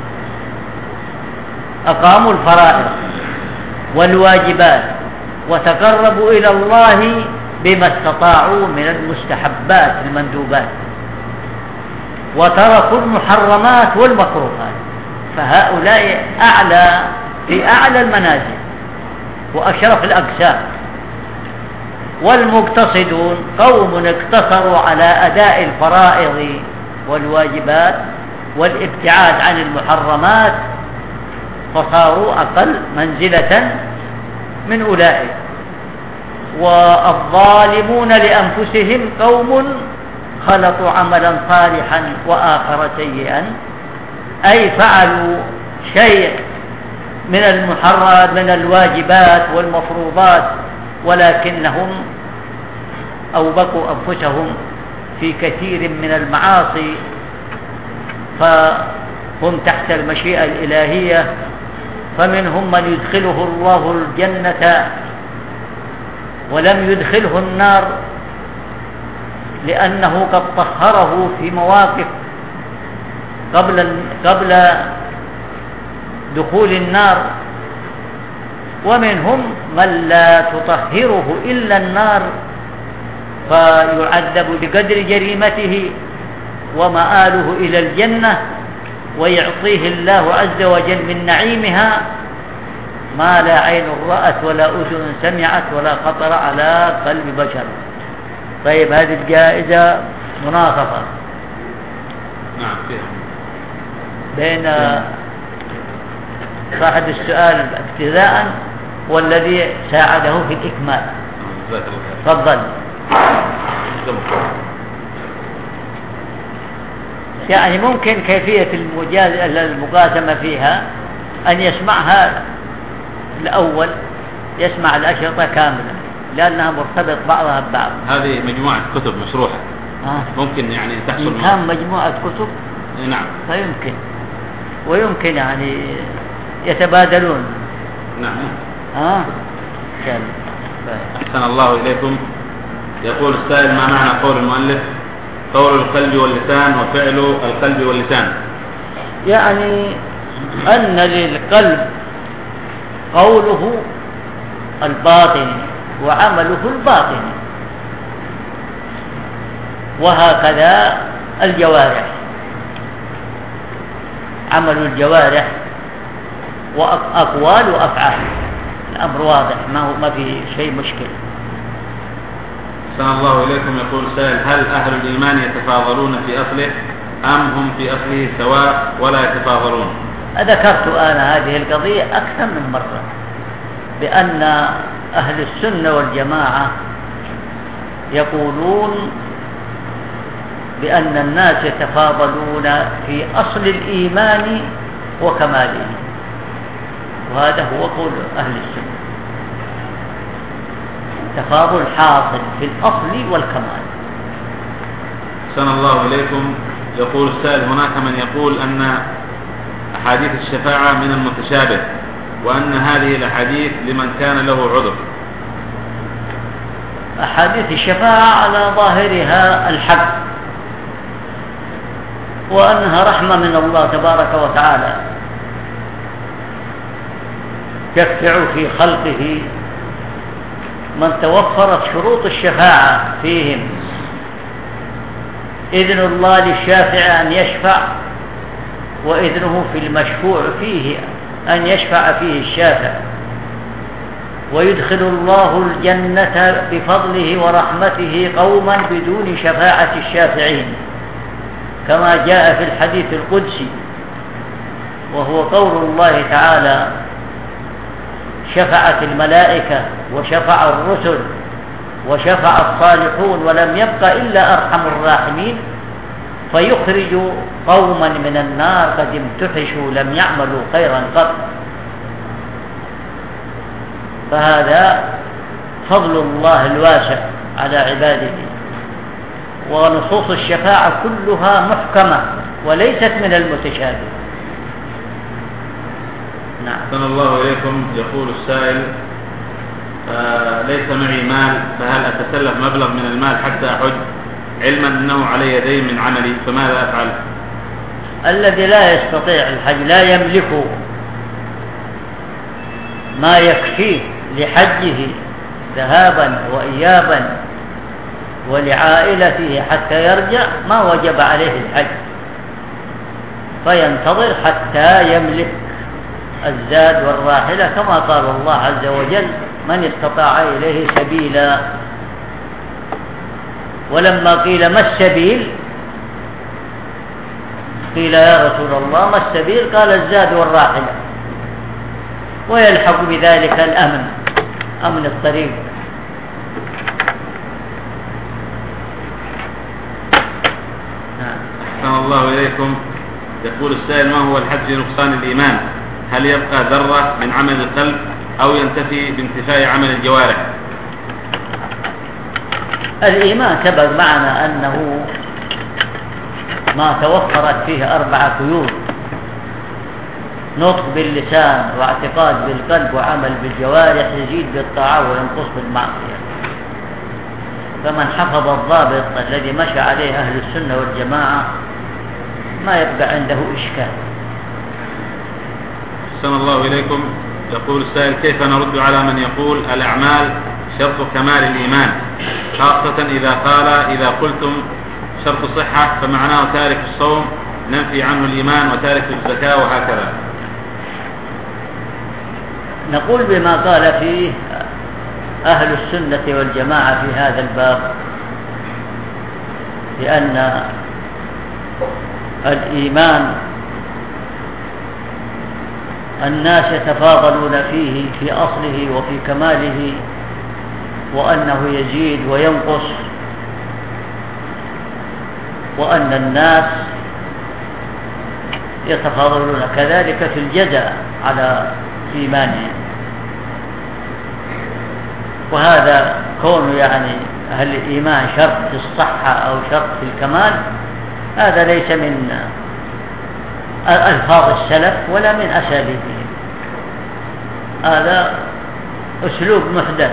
أقاموا الفرائض والواجبات وتقربوا إلى الله بما استطاعوا من المستحبات المندوبات، وتركوا المحرمات والمكروهات، فهؤلاء أعلى في أعلى المنازل وأشرف الأقسام. والمقتصدون قوم اقتصروا على أداء الفرائض والواجبات والابتعاد عن المحرمات، فصاروا أقل منزلة من أولئك. والظالمون لأنفسهم قوم خلطوا عملا صالحا وآخر سيئا، أي فعلوا شيء من الواجبات والمفروضات، ولكنهم أوبقوا أنفسهم في كثير من المعاصي، فهم تحت المشيئة الإلهية. فمنهم من يدخله الله الجنة ولم يدخله النار، لأنه قد طهره في مواقف قبل دخول النار. ومنهم من لا تطهره إلا النار، فيعذب بقدر جريمته ومآله إلى الجنة، ويعطيه الله عز وجل من نعيمها ما لا عين رأت ولا أذن سمعت ولا خطر على قلب بشر. طيب، هذه الجائزة مناصفة بين صاحب السؤال ابتداء والذي ساعده في الإكمال. تفضل. يعني ممكن كيفية المقاسمة فيها أن يسمعها الأول، يسمع الأشرطة كاملة لأنها مرتبط بعضها ببعض. هذه مجموعة كتب مشروحة. ممكن يعني تحصل كان مجموعة كتب. نعم. فيمكن ويمكن يعني يتبادلون. نعم. أحسن الله إليكم. يقول السائل: ما معنى قول المؤلف قول القلب واللسان وفعل القلب واللسان؟ يعني أن للقلب قوله الباطن وعمله الباطن، وهكذا الجوارح، عمل الجوارح وأقوال وأفعال. الأمر واضح، ما في شيء مشكل. أحسن الله إليكم. يقول سائل: هل أهل الإيمان يتفاضلون في أصله أم هم في أصله سواء ولا يتفاضلون؟ ذكرت أنا هذه القضية أكثر من مرة، بأن أهل السنة والجماعة يقولون بأن الناس يتفاضلون في أصل الإيمان وكماله، وهذا هو قول أهل السنة، تفاضل حاصل في الأصل والكمال. أحسن الله إليكم. يقول السائل: هناك من يقول أن أحاديث الشفاعة من المتشابه، وأن هذه الأحاديث لمن كان له عذر. أحاديث الشفاعة على ظاهرها الحق، وأنها رحمة من الله تبارك وتعالى يشفع في خلقه من توفرت شروط الشفاعة فيهم. إذن الله للشافع أن يشفع، وإذنه في المشفوع فيه أن يشفع فيه الشافع، ويدخل الله الجنة بفضله ورحمته قوما بدون شفاعة الشافعين، كما جاء في الحديث القدسي، وهو قول الله تعالى: شفعت الملائكة وشفع الرسل وشفع الصالحون ولم يبق إلا أرحم الراحمين، فيخرج قوما من النار قد امتحشوا لم يعملوا خيرا قط. فهذا فضل الله الواسع على عباده. ونصوص الشفاعة كلها محكمة وليست من المتشابه. نعم. أحسن الله إليكم. يقول السائل: ليس معي مال، فهل أتسلف مبلغ من المال حتى أحج، علما أنه علي دين من عملي، فماذا أفعل؟ الذي لا يستطيع الحج لا يملك ما يكفيه لحجه ذهابا وإيابا ولعائلته حتى يرجع، ما وجب عليه الحج، فينتظر حتى يملك الزاد والراحلة، كما قال الله عز وجل: من استطاع إليه سبيلا. ولما قيل ما السبيل، قيل يا رسول الله ما السبيل؟ قال الزاد والراحلة، ويلحق بذلك الأمن، أمن الطريق. أحسن الله إليكم. يقول السائل: ما هو الحد في نقصان الإيمان؟ هل يبقى ذرة من عمل القلب أو ينتفي بانتفاء عمل الجوارح؟ الإيمان سبق معنا أنه ما توفرت فيه 4 قيود: نطق باللسان، واعتقاد بالقلب، وعمل بالجوارح، يزيد بالطاعة وينقص بالمعصية. فمن حفظ الضابط الذي مشى عليه أهل السنة والجماعة ما يبقى عنده إشكال. أحسن الله إليكم. يقول السائل: كيف نرد على من يقول الأعمال شرط كمال الإيمان، خاصة إذا قلتم شرط صحة فمعناه تارك الصوم ننفي عنه الإيمان، وتارك الزكاة، وهكذا؟ نقول بما قال فيه أهل السنة والجماعة في هذا الباب، لأن الإيمان الناس يتفاضلون فيه في أصله وفي كماله، وأنه يزيد وينقص، وأن الناس يتفاضلون كذلك في الجزاء على إيمانهم. وهذا كونه يعني هل الإيمان شرط في الصحة أو شرط في الكمال، هذا ليس من ألفاظ السلف ولا من أساليبهم، هذا أسلوب محدث.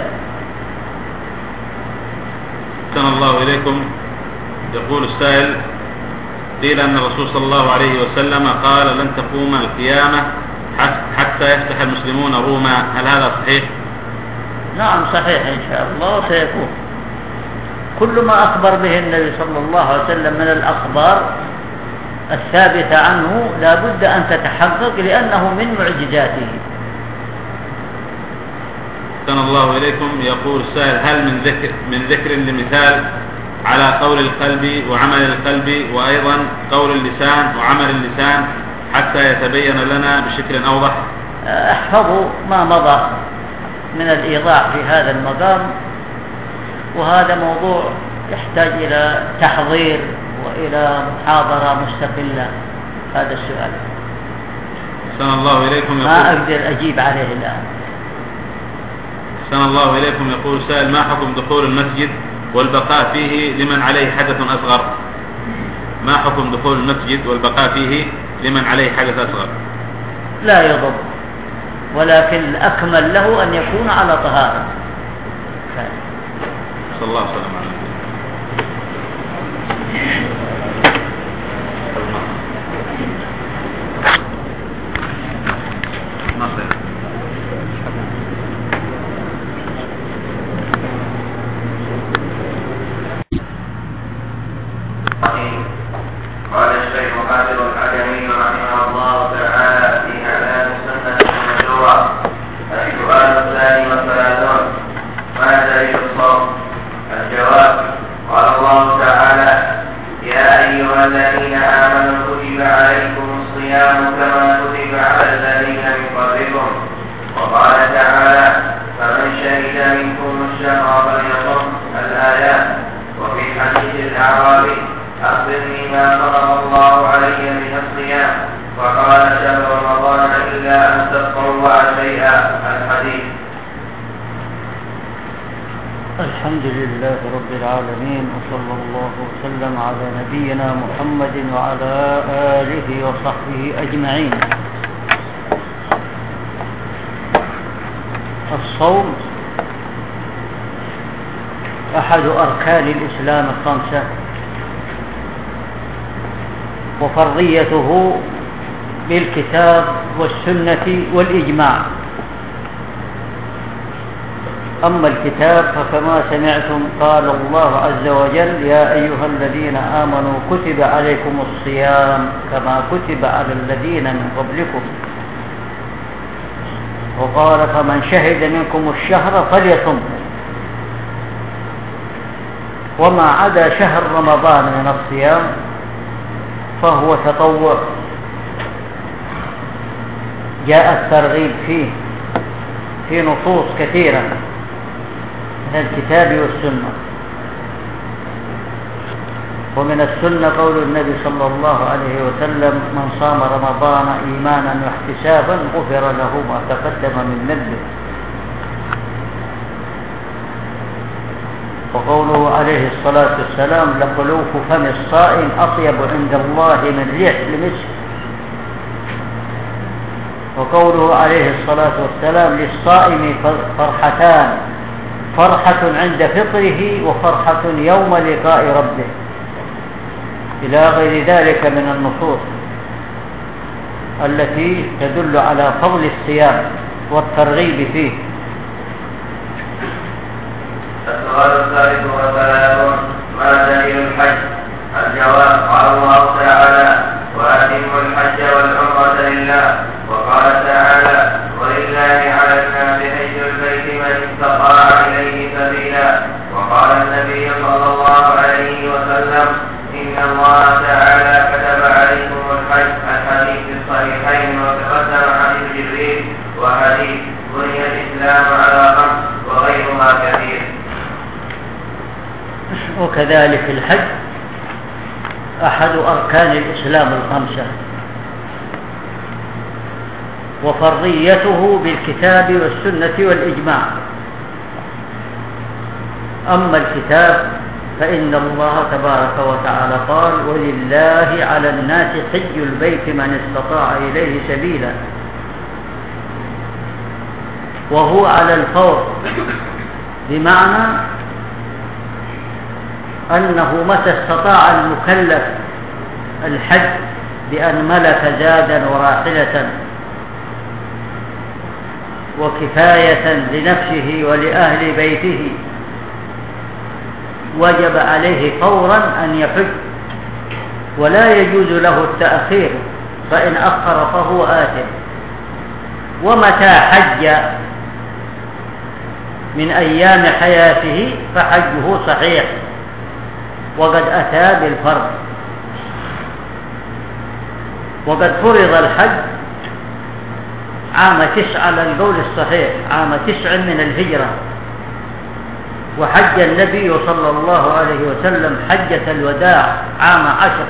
أحسن الله إليكم. يقول السائل: قيل أن الرسول صلى الله عليه وسلم قال: لن تقوم القيامة حتى يفتح المسلمون روما، هل هذا صحيح؟ نعم صحيح إن شاء الله، وسيكون كل ما أخبر به النبي صلى الله عليه وسلم من الأخبار الثابتة عنه لا بد أن تتحقق، لأنه من معجزاته. أحسن الله إليكم. يقول السائل: هل من ذكر لمثال على قول القلب وعمل القلب، وأيضا قول اللسان وعمل اللسان، حتى يتبين لنا بشكل أوضح؟ احفظوا ما مضى من الإيضاح في هذا المقام، وهذا موضوع يحتاج إلى تحضير وإلى محاضرة مستقلة. هذا السؤال أحسن الله إليكم. ما أقدر أجيب عليه الآن. أحسن الله إليكم. يقول سائل: ما حكم دخول المسجد والبقاء فيه لمن عليه حدث أصغر؟ ما حكم دخول المسجد والبقاء فيه لمن عليه حدث أصغر؟ لا يضر، ولكن الأكمل له أن يكون على طهارة. صلى الله عليه وسلم. قال الشيخ خالد الحجمي رحمه الله تعالى في إعلان السنة المشروعة: السؤال 32: ما دليل الصوم؟ الجواب: قال الله تعالى: يا أيها الذين آمنوا كتب عليكم الصيام كما كتب على الذين من قبلكم. وقال تعالى: فمن شهد منكم الشهر فليصم. الآيات. وفي حديث الأعرابي: أخبرني ما فرض الله علي من الصيام، فقال: شهر رمضان إلا أن تطوع شيئا. الحديث. الحمد لله رب العالمين، وصلى الله وسلم على نبينا محمد وعلى آله وصحبه أجمعين. الصوم أحد أركان الإسلام الخمسة، وفرضيته بالكتاب والسنة والإجماع. أما الكتاب فكما سمعتم قال الله عز وجل: يا أيها الذين آمنوا كتب عليكم الصيام كما كتب على الذين من قبلكم. وقال: فمن شهد منكم الشهر فليصم. وما عدا شهر رمضان من الصيام فهو تطوع، جاء الترغيب فيه في نصوص كثيرة من الكتاب والسنة. ومن السنة قول النبي صلى الله عليه وسلم: من صام رمضان إيمانا واحتسابا غفر له ما تقدم من ذنبه. وقوله عليه الصلاة والسلام: لخلوف فم الصائم أطيب عند الله من ريح المسك. وقوله عليه الصلاة والسلام: للصائم فرحتان، فرحة عند فطره وفرحة يوم لقاء ربه، إلى غير ذلك من النصوص التي تدل على فضل الصيام والترغيب فيه. السؤال الثالث والثلاثون: ما دليل الحج؟ الجواب: قال الله تعالى: وأتموا الحج والعمرة لله. وقال تعالى: ولله على الناس حج البيت من استطاع إليه سبيلا. وقال النبي صلى الله عليه وسلم: إن الله تعالى كتب عليكم الحج. الحديث في الصحيحين، وتقدم حديث جبريل وحديث بني الإسلام على خمس وغيرها كثير. وكذلك الحج أحد أركان الإسلام الخمسة، وفرضيته بالكتاب والسنة والإجماع. أما الكتاب فإن الله تبارك وتعالى قال: ولله على الناس حج البيت من استطاع إليه سبيلا. وهو على الفور، بمعنى أنه متى استطاع المكلف الحج بأن ملك زادا وراحلة وكفاية لنفسه ولأهل بيته وجب عليه فورا أن يحج، ولا يجوز له التأخير، فإن أخر فهو آثم. ومتى حج من أيام حياته فحجه صحيح، وقد أتى بالفرض. وقد فرض الحج عام 9 على القول الصحيح، عام 9 من الهجرة. وحج النبي صلى الله عليه وسلم حجة الوداع عام 10،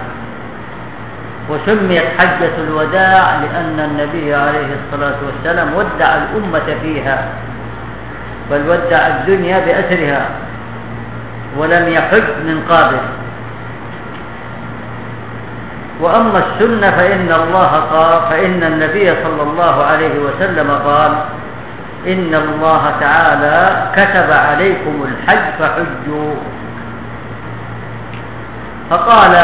وسميت حجة الوداع لأن النبي عليه الصلاة والسلام ودع الأمة فيها، بل ودع الدنيا بأسرها، ولم يحج من قابل. وأما السنة فإن النبي صلى الله عليه وسلم قال: إن الله تعالى كتب عليكم الحج فحجوا. فقال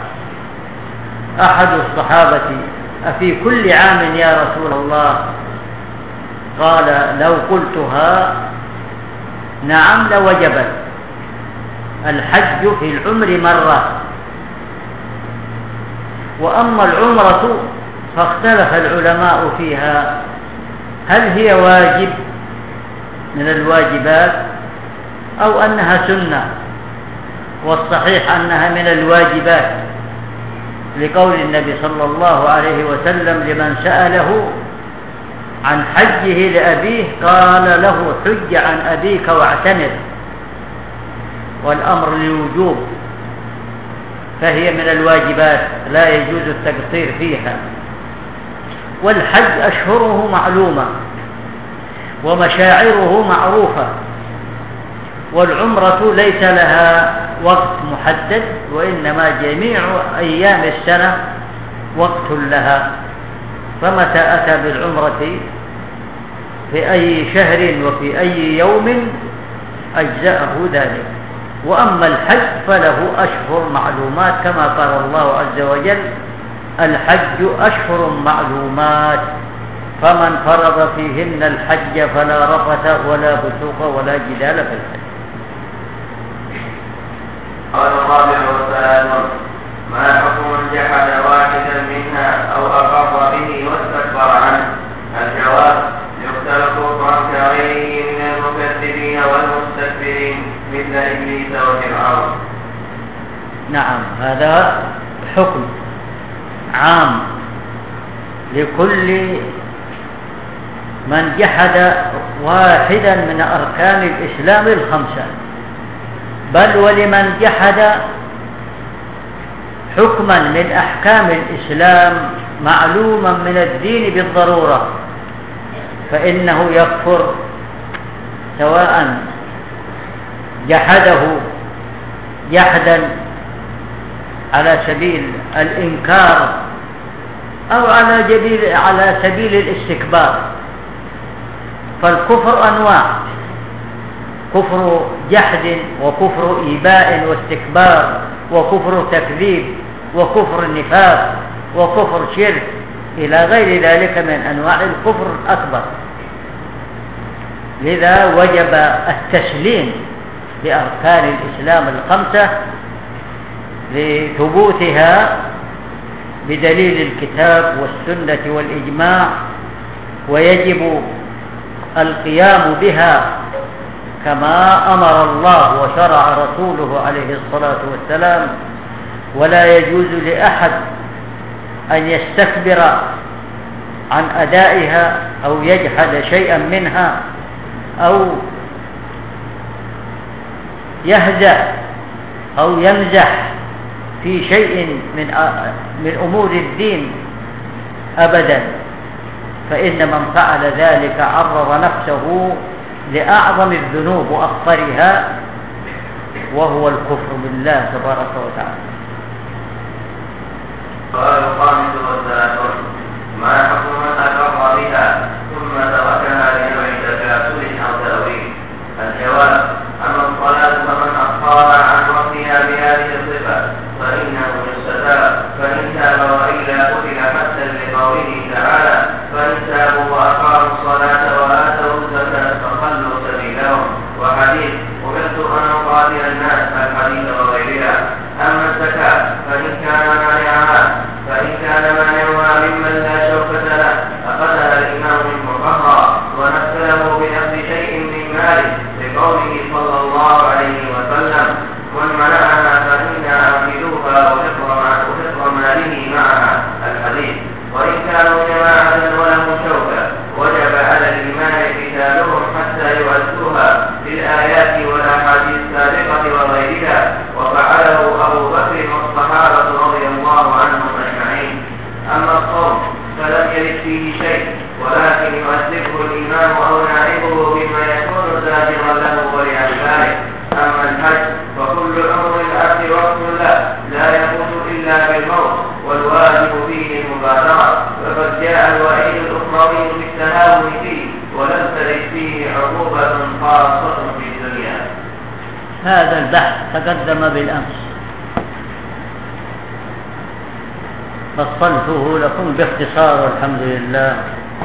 أحد الصحابة: أفي كل عام يا رسول الله؟ قال: لو قلتها نعم لوجبت. الحج في العمر مرة. وأما العمرة فاختلف العلماء فيها، هل هي واجب من الواجبات أو أنها سنة؟ والصحيح أنها من الواجبات، لقول النبي صلى الله عليه وسلم لمن سأله عن حجه لأبيه قال له: حج عن أبيك واعتمر. والأمر للوجوب، فهي من الواجبات لا يجوز التقصير فيها. والحج أشهره معلومة ومشاعره معروفة، والعمرة ليس لها وقت محدد، وإنما جميع أيام السنة وقت لها. فمتى أتى بالعمرة في أي شهر وفي أي يوم أجزأه ذلك. وأما الحج فله أشهر معلومات كما قال الله عز وجل: الحج أشهر معلومات فمن فرض فيهن الحج فلا رفث ولا فسوق ولا جدال في الحج. قال الرابع والثلاثون: ما حكم من جحد واحدا منها أو أقر به واستكبر عنه؟ الجواب: يقتل كفرا كغيره من المكذبين والمستكبرين مثل إبليس وفرعون. نعم، هذا حكم عام لكل من جحد واحدا من أركان الإسلام الخمسة، بل ولمن جحد حكما من أحكام الإسلام معلوما من الدين بالضرورة فإنه يكفر، سواء جحده جحدا على سبيل الإنكار أو على سبيل الاستكبار. فالكفر أنواع: كفر جحد، وكفر إيباء واستكبار، وكفر تكذيب، وكفر نفاق، وكفر شرك، إلى غير ذلك من أنواع الكفر الأكبر. لذا وجب التسليم بأركان الإسلام الخمسة لثبوتها بدليل الكتاب والسنة والإجماع، ويجب القيام بها كما أمر الله وشرع رسوله عليه الصلاة والسلام. ولا يجوز لأحد أن يستكبر عن أدائها أو يجحد شيئا منها أو يهزأ أو يمزح في شيء من أمور الدين أبدا، فإن من فعل ذلك عرض نفسه لأعظم الذنوب وأخطرها، وهو الكفر بالله تبارك وتعالى. قال الخامس والثلاثون: ما حكم من أقر بها ثم تركها لنوع تكاسل أو تأويل؟ الجواب: أما الصلاة فمن أخطاها عن وقتها بهذه الصفة فإنه يستتاب، فإن تاب وإلا قتل حتى لقوله تعالى: فإن تابوا وأقاموا الصلاة وآتوا الزكاة فخلوا سبيلهم. وحديث: أمرت أن أقاتل الناس، الحديث وغيرها. أما الزكاة فإن كان مانعها ممن لا شوكة له أخذها الإمام المطهر ونفذه بنفس شيء من ماله لقوله صلى الله عليه وسلم: من منعها فإنا أخذوها وفطر ماله معها، الحديث. وإن كانوا جماعة ولهم شوكة وجب على الإمام قتالهم حتى يؤدوها بالآيات والأحاديث السابقة وغيرها، وفعله أبو بكر والصحابة رضي الله عنهم أجمعين. أما الصوم فلم يرد فيه شيء، ولكن يؤدبه الإمام أو نائبه بما يكون زاجرا له ولأمثاله. أما الحج فكل أمر العبد وقت له لا يموت إلا بالموت، والواجب فيه المبادرة، فقد جاء الوعيد الأخروي بالتهاون فيه، ولم ترد فيه عقوبة خاصة في الدنيا. هذا البحث تقدم بالأمس، فصلته لكم باختصار والحمد لله.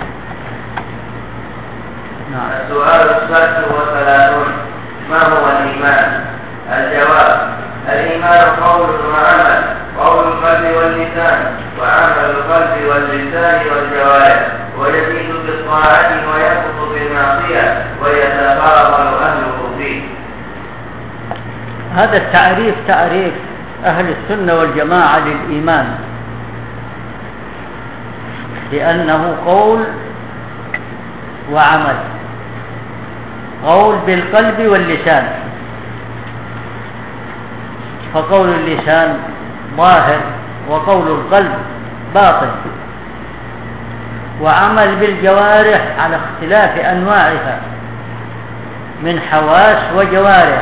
نعم. السؤال السادس والثلاثون: ما هو الإيمان؟ الجواب: الإيمان قول وعمل، قول القلب واللسان، وعمل القلب واللسان والجوارح، ويزيد بالطاعة وينقص بالمعصية، ويتفاضل أهله فيه. هذا التعريف تعريف أهل السنة والجماعة للإيمان، لأنه قول وعمل، قول بالقلب واللسان، فقول اللسان ظاهر وقول القلب باطن، وعمل بالجوارح على اختلاف أنواعها من حواس وجوارح،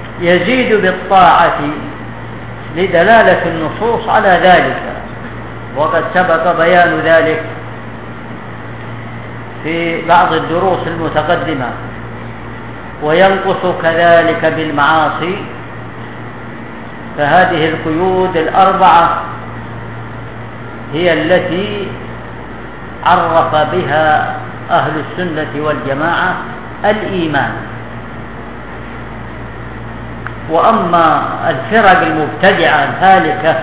ويزيد بالطاعة لدلالة النصوص على ذلك، وقد سبق بيان ذلك في بعض الدروس المتقدمة. وينقص كذلك بالمعاصي، فهذه القيود الأربعة هي التي عرف بها أهل السنة والجماعة الإيمان. وأما الفرق المبتدعة الهالكة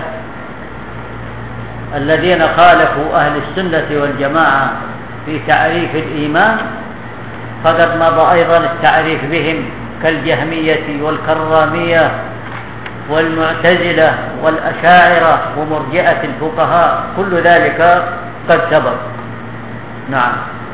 الذين خالفوا أهل السنة والجماعة في تعريف الإيمان فقد مضى أيضا التعريف بهم كالجهمية والكرامية والمعتزلة والأشاعرة ومرجئة الفقهاء، كل ذلك قد سبق. نعم.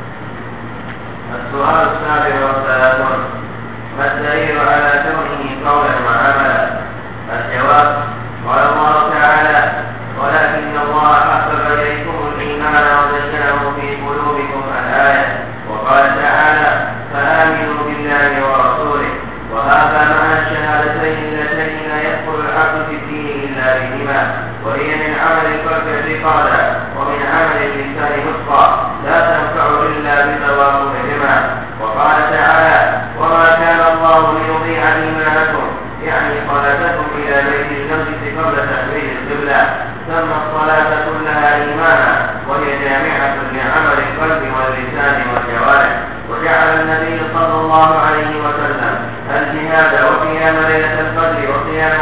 السؤال السابع والثلاثون: ما الدليل على كونه قولا وعملا؟ الجواب: قال الله تعالى: ولكن الله حبب إليكم الإيمان وزينه في قلوبكم الآية. وقال تعالى: فآمنوا بالله ورسوله. وهذا معنى الشهادتين اللتين لا يدخل العبد في الدين إلا بهما، وهي من عمل القلب اعتقادا ومن عمل اللسان نطقا، لا تنفع إلا بتوافقهما. وقال تعالى: وما كان الله ليضيع إيمانكم، يعني صلاتكم إلى بيت المقدس قبل تحويل القبلة. ثم الصلاة كلها إيمانا، وهي جامعة لعمل القلب واللسان والجوارح. وجعل النبي صلى الله عليه وسلم الجهاد وقيام ليلة القدر وقيام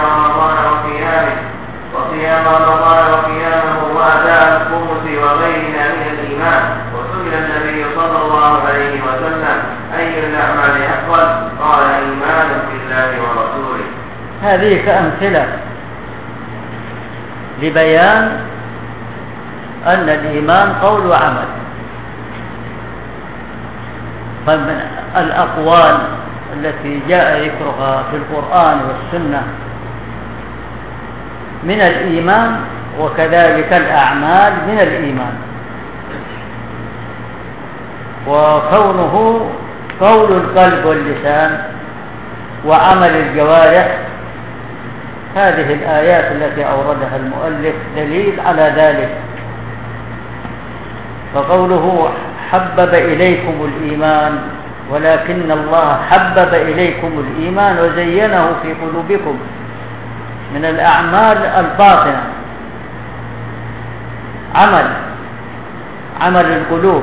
رمضان وقيامه وأداء الخمس وغيرها من الإيمان. وسئل النبي صلى الله عليه وسلم: أي الأعمال أفضل؟ قال: إيمان بالله ورسوله. هذه كأمثلة لبيان أن الإيمان قول وعمل. فمن الأقوال التي جاء ذكرها في القرآن والسنة من الإيمان، وكذلك الأعمال من الإيمان. وكونه قول القلب واللسان وعمل الجوارح، هذه الآيات التي أوردها المؤلف دليل على ذلك. فقوله: حبب إليكم الإيمان، ولكن الله حبب إليكم الإيمان وزينه في قلوبكم، من الأعمال الباطنة عمل القلوب.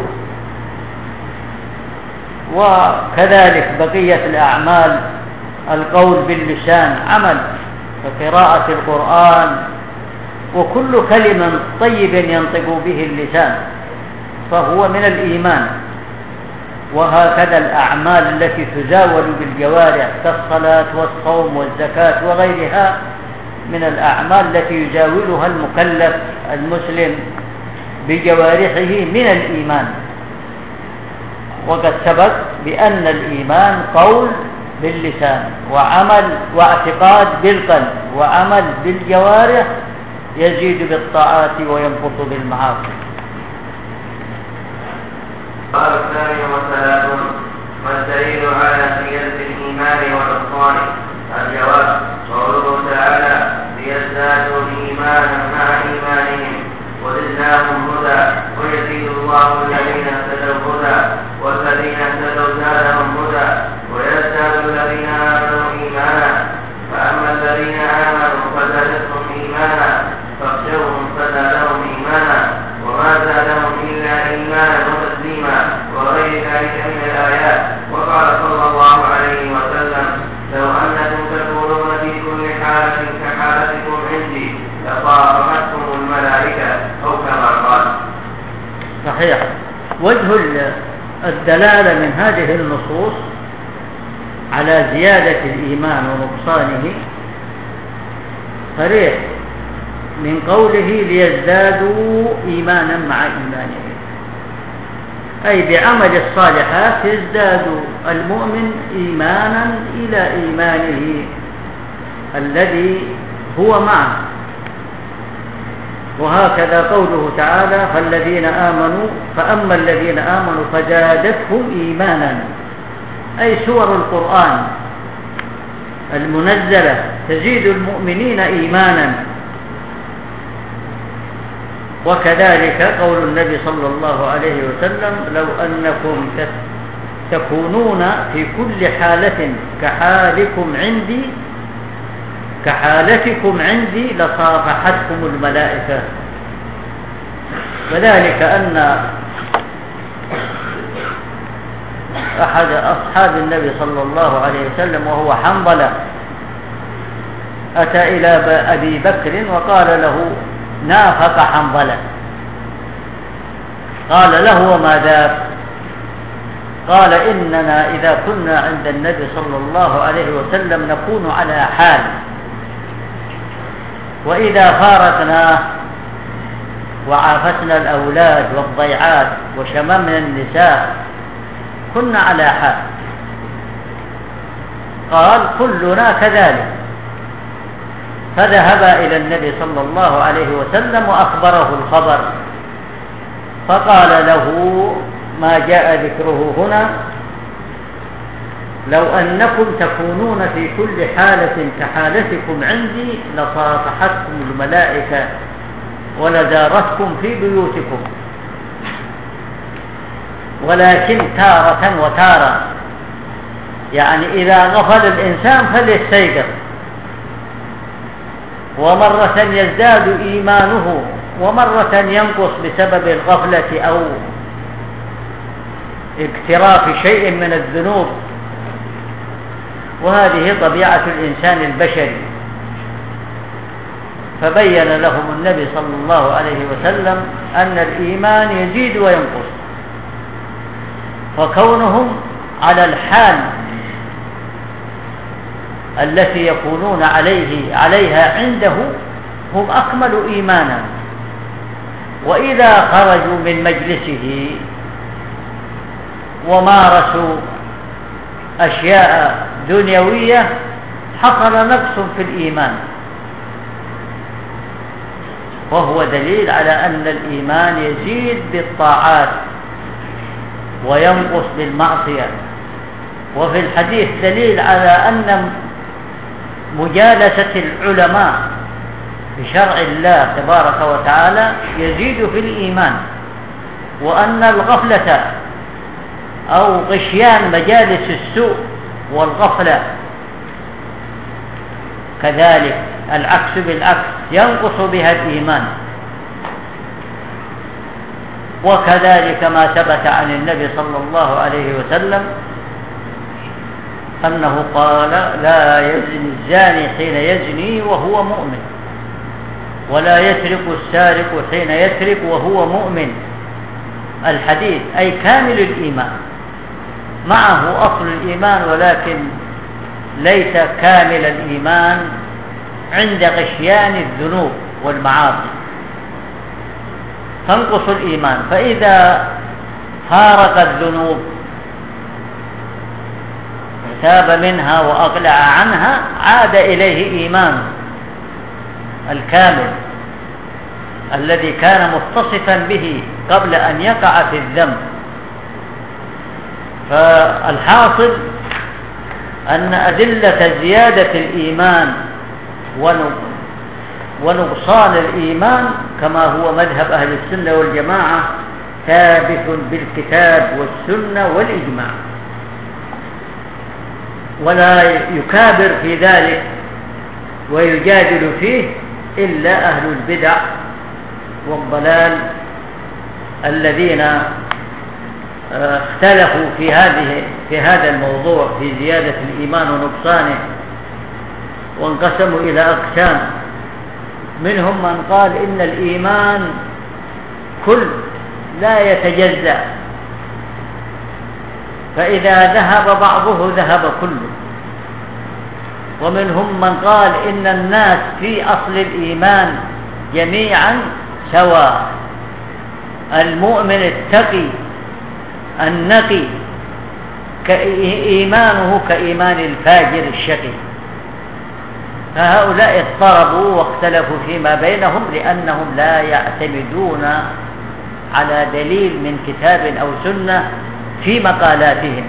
وكذلك بقية الأعمال القول باللسان عمل، فقراءة القرآن وكل كلمة طيب ينطق به اللسان فهو من الإيمان. وهكذا الأعمال التي تزاول بالجوارح كالصلاة والصوم والزكاة وغيرها من الأعمال التي يزاولها المكلف المسلم بجوارحه من الإيمان. وقد سبق بأن الإيمان قول باللسان وعمل واعتقاد بالقلب وعمل بالجوارح، يزيد بالطاعات وينقص بالمعاصي. قال الثاني والثلاثون: ما الدليل على زيادة الإيمان ونقصانه؟ الجواب: قوله تعالى: ليزدادوا إيمانا مع إيمانهم وزدناهم هدى ويزيد الله الذين اهتدوا هدى والذين اهتدوا زادهم هدى ويزداد الذين آمنوا إيمانا. فأما الذين آمنوا فزادتهم إيمانا فاخشوهم فزادهم إيمانا وما زادهم إلا إيمانا وتسليما وغير ذلك من الآيات. وقال صلى الله عليه وسلم: لو أنكم تكونون في كل حالة كحالتكم عندي لصافحتكم الملائكة، أو كما قال. صحيح. وجه الدلالة من هذه النصوص على زيادة الإيمان ونقصانه صريح من قوله: ليزدادوا إيمانا مع إيمانهم، أي بعمل الصالحات يزداد المؤمن إيمانا إلى إيمانه الذي هو معه. وهكذا قوله تعالى: فأما الذين آمنوا فزادتهم إيمانا، أي سور القرآن المنزلة تزيد المؤمنين إيمانا. وكذلك قول النبي صلى الله عليه وسلم: لو أنكم تكونون في كل حالة كحالتكم عندي لصافحتكم الملائكة. وذلك أن أحد أصحاب النبي صلى الله عليه وسلم وهو حنظلة أتى إلى أبي بكر وقال له: نافق حنظلة. قال له: وما ذاك؟ قال: إننا إذا كنا عند النبي صلى الله عليه وسلم نكون على حال، وإذا فارقناه وعافتنا الأولاد والضيعات وشممنا النساء كنا على حال. قال: كلنا كذلك. فذهب إلى النبي صلى الله عليه وسلم وأخبره الخبر، فقال له ما جاء ذكره هنا: لو أنكم تكونون في كل حالة كحالتكم عندي لصافحتكم الملائكة ولزارتكم في بيوتكم، ولكن تارة وتارة، يعني إذا غفل الإنسان فليستيقظ، ومرة يزداد إيمانه ومرة ينقص بسبب الغفلة أو اقتراف شيء من الذنوب، وهذه طبيعة الإنسان البشري. فبين لهم النبي صلى الله عليه وسلم أن الإيمان يزيد وينقص، فكونهم على الحال التي يكونون عليها عنده هم أكمل إيمانا، وإذا خرجوا من مجلسه ومارسوا أشياء دنيوية حصل نقص في الإيمان، وهو دليل على أن الإيمان يزيد بالطاعات وينقص بالمعصية. وفي الحديث دليل على أن مجالسة العلماء بشرع الله تبارك وتعالى يزيد في الإيمان، وأن الغفلة أو غشيان مجالس السوء والغفلة كذلك العكس بالعكس ينقص بها الإيمان. وكذلك ما ثبت عن النبي صلى الله عليه وسلم أنه قال: لا يزني الزاني حين يزني وهو مؤمن، ولا يسرق السارق حين يسرق وهو مؤمن. الحديث أي كامل الإيمان، معه أصل الإيمان ولكن ليس كامل الإيمان عند غشيان الذنوب والمعاصي، تنقص الإيمان. فإذا فارق الذنوب تاب منها وأقلع عنها عاد إليه إيمانه الكامل الذي كان متصفا به قبل أن يقع في الذنب. فالحاصل أن أدلة زيادة الإيمان ونقصان الإيمان كما هو مذهب أهل السنة والجماعة ثابت بالكتاب والسنة والإجماع، ولا يكابر في ذلك ويجادل فيه إلا أهل البدع والضلال الذين اختلفوا في هذا الموضوع في زيادة الإيمان ونقصانه، وانقسموا إلى أقسام. منهم من قال إن الإيمان كل لا يتجزأ، فإذا ذهب بعضه ذهب كله. ومنهم من قال إن الناس في أصل الإيمان جميعا سواء، المؤمن التقي النقي إيمانه كإيمان الفاجر الشقي. فهؤلاء اضطربوا واختلفوا فيما بينهم لأنهم لا يعتمدون على دليل من كتاب أو سنة في مقالاتهم.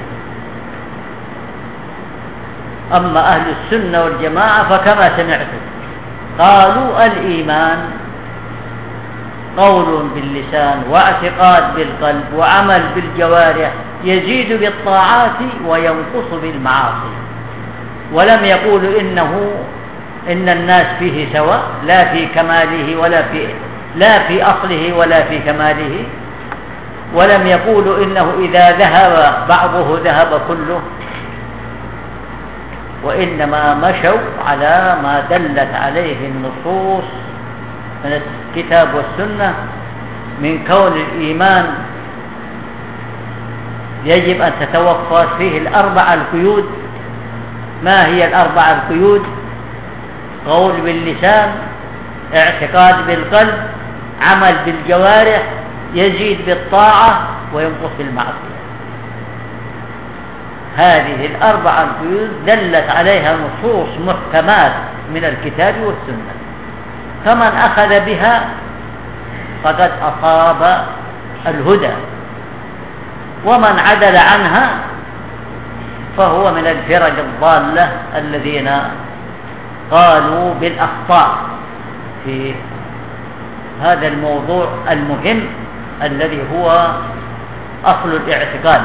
أما أهل السنة والجماعة فكما سمعتم قالوا الإيمان قول باللسان واعتقاد بالقلب وعمل بالجوارح، يزيد بالطاعات وينقص بالمعاصي. ولم يقول إن الناس فيه سواء، لا في كماله لا في أصله ولا في كماله. ولم يقول إنه إذا ذهب بعضه ذهب كله، وإنما مشوا على ما دلت عليه النصوص من الكتاب والسنة من كون الإيمان يجب أن تتوفر فيه الأربع القيود. ما هي الأربع القيود؟ قول باللسان، اعتقاد بالقلب، عمل بالجوارح، يزيد بالطاعة وينقص بالمعصية. هذه الأربع القيود دلت عليها نصوص محكمات من الكتاب والسنة، فمن أخذ بها فقد أصاب الهدى، ومن عدل عنها فهو من الفرق الضالة الذين قالوا بالأخطاء في هذا الموضوع المهم الذي هو أصل الاعتقاد.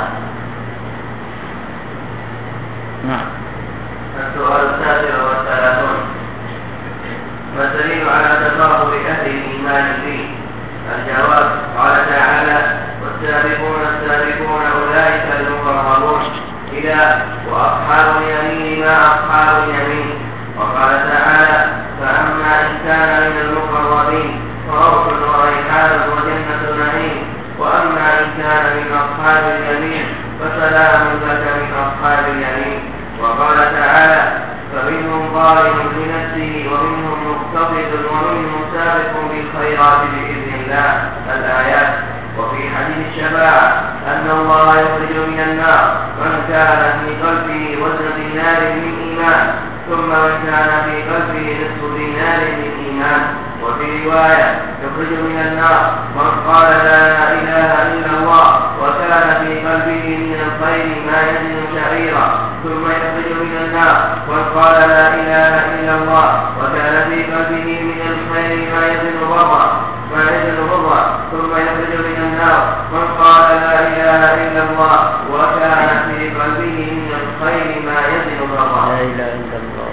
نعم. السؤال 39: ما الدليل على تفاضل أهل الإيمان فيه؟ الجواب: قال تعالى: والسابقون السابقون أولئك المقربون إلى وأصحاب اليمين ما أصحاب اليمين. وقال تعالى: فأما إن كان من المقربين فروح وريحان وجنة نعيم، وأما إن كان من أصحاب اليمين فسلام لك من أصحاب اليمين. وقال تعالى: فمنهم ظالم لنفسه ومنهم مقتصد ومنهم سابق بالخيرات بإذن الله. الآيات. وفي حديث الشفاعة أن الله يخرج من النار من كان في قلبه وزن دينار من إيمان، ثم من كان في قلبه نصف دينار من إيمان. وفي رواية: يخرج من النار من قال لا إله إلا الله وكان في قلبه من الخير ما يزن شعيرا، ثم يخرج من النار من قال لا إله إلا الله وكان في قلبه من الخير ما يزن برا، ثم يخرج من النار من قال لا إله إلا الله وكان في قلبه من الخير ما يزن برا. لا إله إلا الله.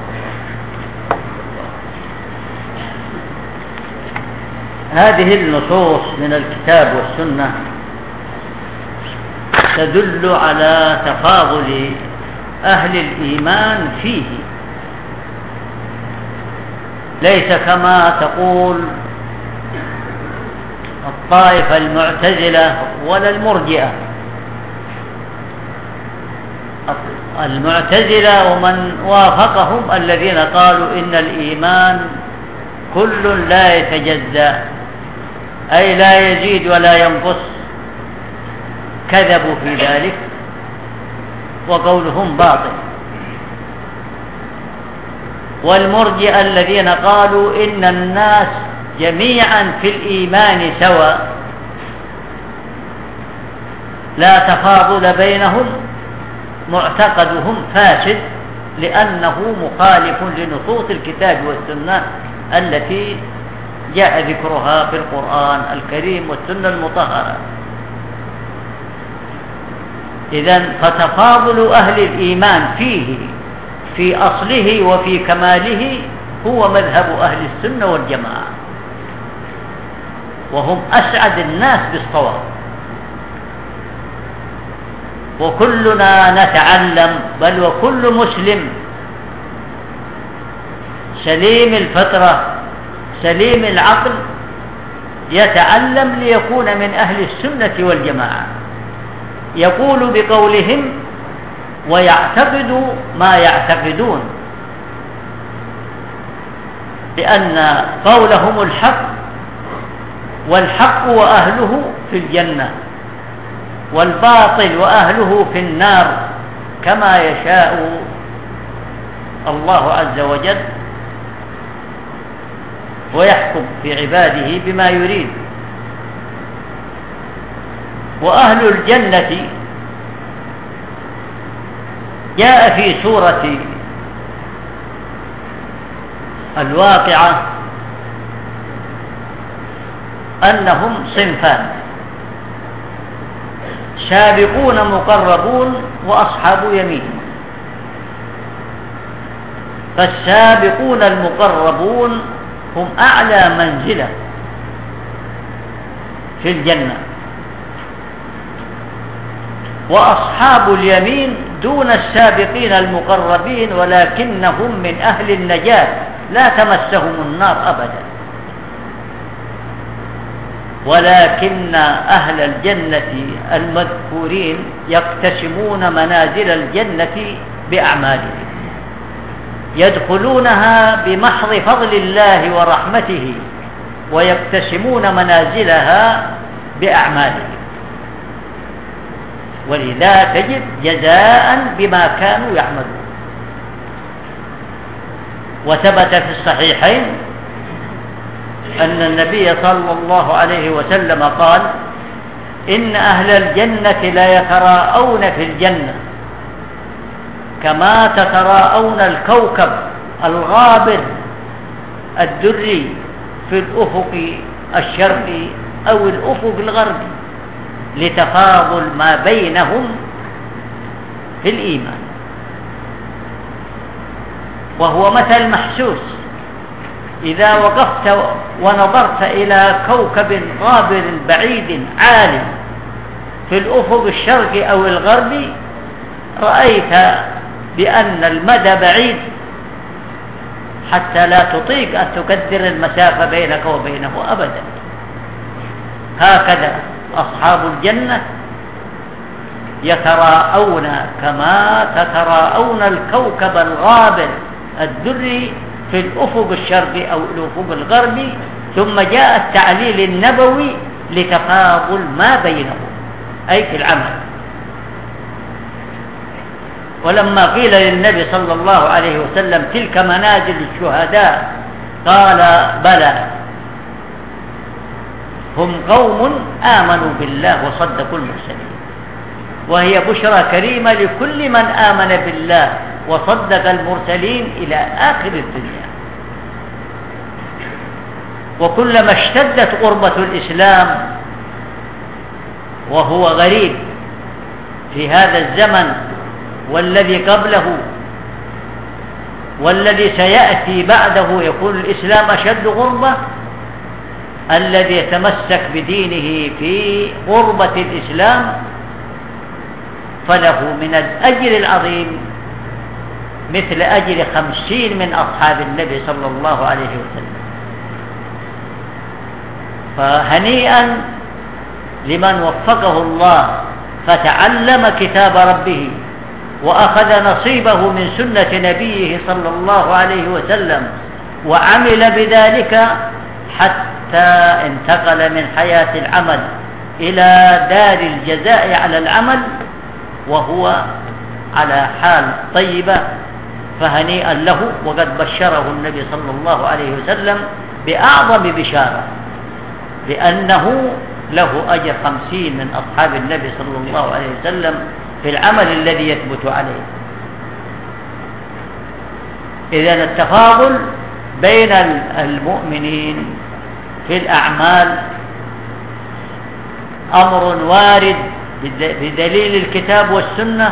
هذه النصوص من الكتاب والسنة تدل على تفاضل أهل الإيمان فيه، ليس كما تقول الطائفة المعتزلة ولا المرجئة. المعتزلة ومن وافقهم الذين قالوا إن الإيمان كل لا يتجزأ، أي لا يزيد ولا ينقص، كذبوا في ذلك وقولهم باطل. والمرجئة الذين قالوا إن الناس جميعا في الإيمان سواء لا تفاضل بينهم، معتقدهم فاسد لأنه مخالف لنصوص الكتاب والسنة التي جاء ذكرها في القرآن الكريم والسنة المطهرة. إذن فتفاضل أهل الإيمان فيه في أصله وفي كماله هو مذهب أهل السنة والجماعة، وهم أسعد الناس بالصواب. وكلنا نتعلم، بل وكل مسلم سليم الفطرة سليم العقل يتعلم ليكون من أهل السنة والجماعة، يقول بقولهم ويعتقد ما يعتقدون، لأن قولهم الحق، والحق وأهله في الجنة، والباطل وأهله في النار، كما يشاء الله عز وجل ويحكم في عباده بما يريد. وأهل الجنة جاء في سورة الواقعة أنهم صنفان: سابقون مقربون وأصحاب يمين. فالسابقون المقربون هم أعلى منزلة في الجنة، وأصحاب اليمين دون السابقين المقربين، ولكنهم من أهل النجاة لا تمسهم النار أبدا، ولكن أهل الجنة المذكورين يقتسمون منازل الجنة بأعمالهم، يدخلونها بمحض فضل الله ورحمته، ويقتسمون منازلها بأعمالهم، ولذا تجد جزاء بما كانوا يعملون. وثبت في الصحيحين أن النبي صلى الله عليه وسلم قال: إن أهل الجنة لا يتراءون في الجنة كما تتراءون الكوكب الغابر الدري في الأفق الشرقي أو الأفق الغربي، لتفاضل ما بينهم في الإيمان. وهو مثل محسوس، إذا وقفت ونظرت إلى كوكب غابر بعيد عالي في الأفق الشرقي أو الغربي، رأيت بأن المدى بعيد حتى لا تطيق أن تقدر المسافة بينك وبينه أبدا. هكذا أصحاب الجنة يتراءون كما تتراءون الكوكب الغابر الدري في الأفق الشرقي أو الأفق الغربي. ثم جاء التعليل النبوي لتفاضل ما بينهم، أي في العمل. ولما قيل للنبي صلى الله عليه وسلم: تلك منازل الشهداء، قال: بلى، هم قوم آمنوا بالله وصدقوا المرسلين. وهي بشرى كريمة لكل من آمن بالله وصدق المرسلين إلى آخر الدنيا. وكلما اشتدت غربة الإسلام، وهو غريب في هذا الزمن والذي قبله والذي سيأتي بعده، يكون الإسلام أشد غربة. الذي يتمسك بدينه في غربة الإسلام فله من الأجر العظيم مثل أجر 50 من أصحاب النبي صلى الله عليه وسلم. فهنيئا لمن وفقه الله فتعلم كتاب ربه وأخذ نصيبه من سنة نبيه صلى الله عليه وسلم وعمل بذلك حتى انتقل من حياة العمل إلى دار الجزاء على العمل وهو على حال طيبة. فهنيئا له، وقد بشره النبي صلى الله عليه وسلم بأعظم بشارة بأنه له أجر 50 من أصحاب النبي صلى الله عليه وسلم في العمل الذي يثبت عليه. إذن التفاضل بين المؤمنين في الأعمال أمر وارد بدليل الكتاب والسنة،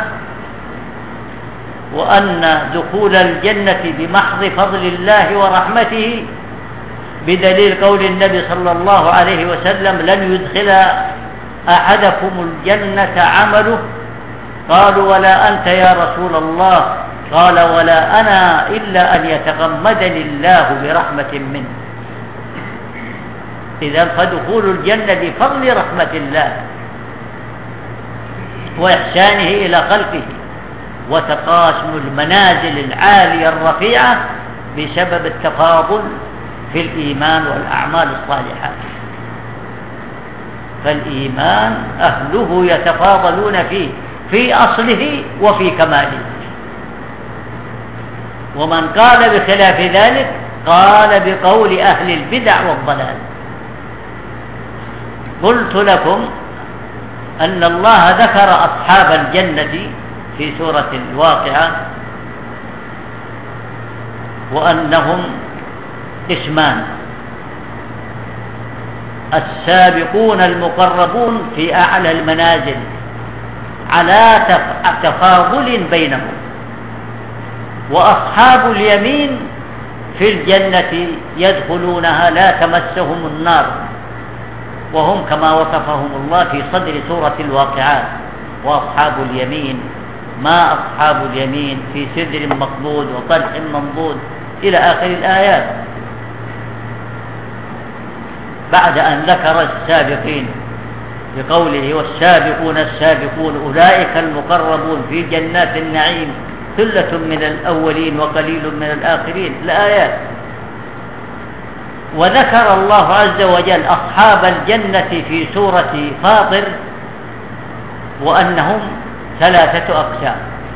وأن دخول الجنة بمحض فضل الله ورحمته بدليل قول النبي صلى الله عليه وسلم: لن يدخل أحدكم الجنة عمله. قالوا: ولا أنت يا رسول الله؟ قال: ولا أنا إلا أن يتغمدني الله برحمة منه. إذن فدخول الجنة بفضل رحمة الله وإحسانه إلى خلقه، وتقاسم المنازل العالية الرفيعة بسبب التفاضل في الإيمان والأعمال الصالحة. فالإيمان أهله يتفاضلون فيه في أصله وفي كماله. ومن قال بخلاف ذلك قال بقول أهل البدع والضلال. قلت لكم أن الله ذكر أصحاب الجنة في سورة الواقعة وأنهم اسمان: السابقون المقربون في أعلى المنازل على تفاضل بينهم، وأصحاب اليمين في الجنة يدخلونها لا تمسهم النار، وهم كما وصفهم الله في صدر سورة الواقعات: وأصحاب اليمين ما أصحاب اليمين في سدر مقبود وطلح منضود إلى آخر الآيات. بعد أن ذكر السابقين بقوله: والسابقون السابقون أولئك المقربون في جنات النعيم ثلة من الأولين وقليل من الآخرين الآيات، وذكر الله عز وجل أصحاب الجنة في سورة فاطر وأنهم 3 أقسام: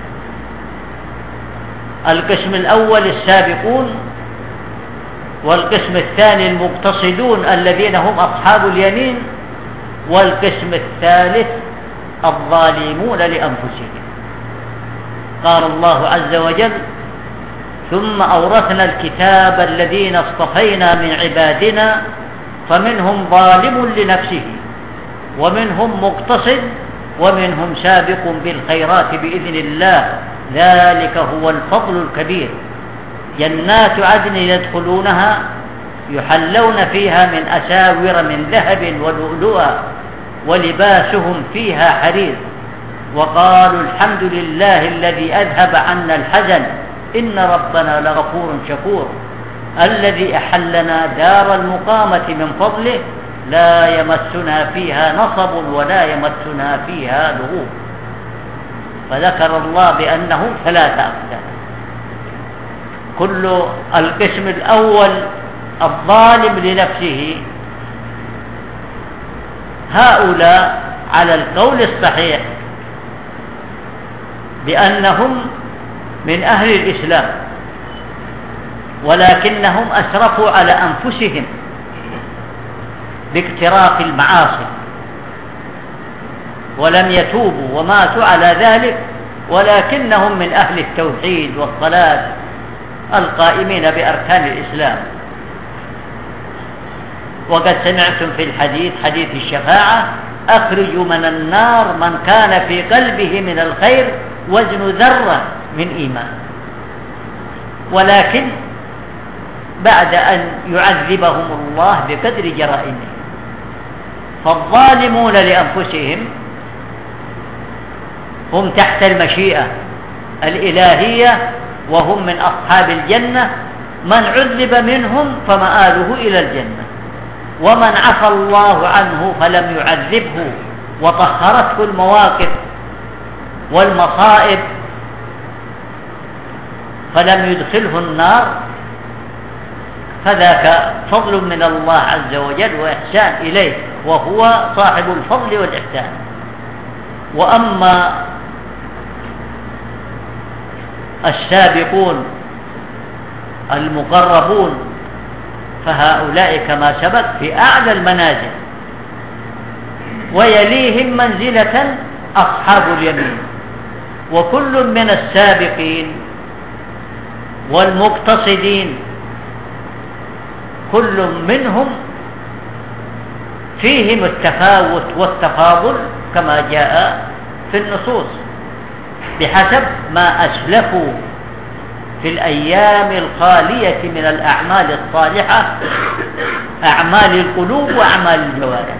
القسم الأول السابقون، والقسم الثاني المقتصدون الذين هم أصحاب اليمين، والقسم الثالث الظالمون لأنفسهم. قال الله عز وجل: ثم أورثنا الكتاب الذين اصطفينا من عبادنا فمنهم ظالم لنفسه ومنهم مقتصد ومنهم سابق بالخيرات بإذن الله ذلك هو الفضل الكبير. جنات عدن يدخلونها يحلون فيها من أساور من ذهب ولؤلؤا ولباسهم فيها حرير، وقالوا الحمد لله الذي أذهب عنا الحزن إن ربنا لغفور شكور الذي أحلنا دار المقامة من فضله لا يمسنا فيها نصب ولا يمسنا فيها لغوب. فذكر الله بأنه 3 أقسام. كل القسم الأول الظالم لنفسه، هؤلاء على القول الصحيح بأنهم من أهل الإسلام، ولكنهم أسرفوا على أنفسهم باقتراف المعاصي ولم يتوبوا وماتوا على ذلك، ولكنهم من أهل التوحيد والصلاة القائمين بأركان الإسلام. وقد سمعتم في الحديث حديث الشفاعة: أخرجوا من النار من كان في قلبه من الخير وزن ذرة من إيمان. ولكن بعد أن يعذبهم الله بقدر جرائمهم. فالظالمون لأنفسهم هم تحت المشيئة الإلهية وهم من أصحاب الجنة، من عذب منهم فمآله إلى الجنة، ومن عفى الله عنه فلم يعذبه وطهرته المواقف والمصائب فلم يدخله النار فذاك فضل من الله عز وجل وإحسان إليه، وهو صاحب الفضل والإحسان. وأما السابقون المقربون فهؤلاء كما سبق في أعلى المنازل، ويليهم منزلة أصحاب اليمين. وكل من السابقين والمقتصدين كل منهم فيهم التفاوت والتفاضل كما جاء في النصوص بحسب ما أسلفوا في الأيام الخالية من الأعمال الصالحة، أعمال القلوب وأعمال الجوارح.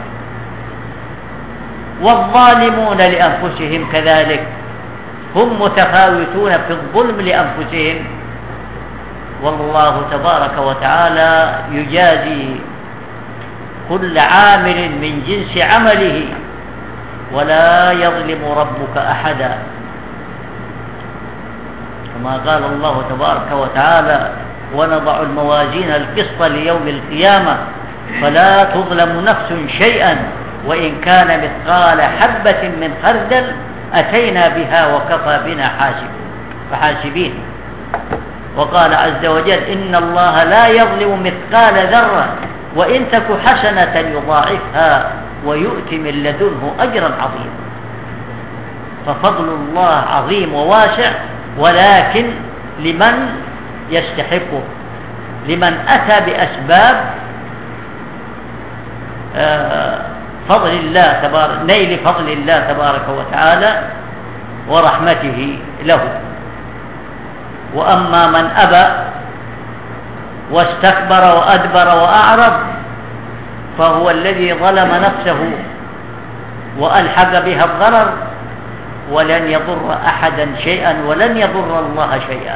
والظالمون لأنفسهم كذلك هم متفاوتون في الظلم لأنفسهم، والله تبارك وتعالى يجازي كل عامل من جنس عمله ولا يظلم ربك أحدا، كما قال الله تبارك وتعالى: ونضع الموازين القسط ليوم القيامة فلا تظلم نفس شيئا وإن كان مثقال حبة من خردل أتينا بها وكفى بنا حاسبين. وقال عز وجل: إن الله لا يظلم مثقال ذرة وإن تك حسنة يضاعفها ويؤتي من لدنه أجرا عظيما. ففضل الله عظيم وواسع، ولكن لمن يستحقه، لمن أتى بأسباب فضل الله نيل فضل الله تبارك وتعالى ورحمته له. وأما من أبى واستكبر وأدبر وأعرض فهو الذي ظلم نفسه وألحق بها الضرر، ولن يضر أحدا شيئا ولن يضر الله شيئا.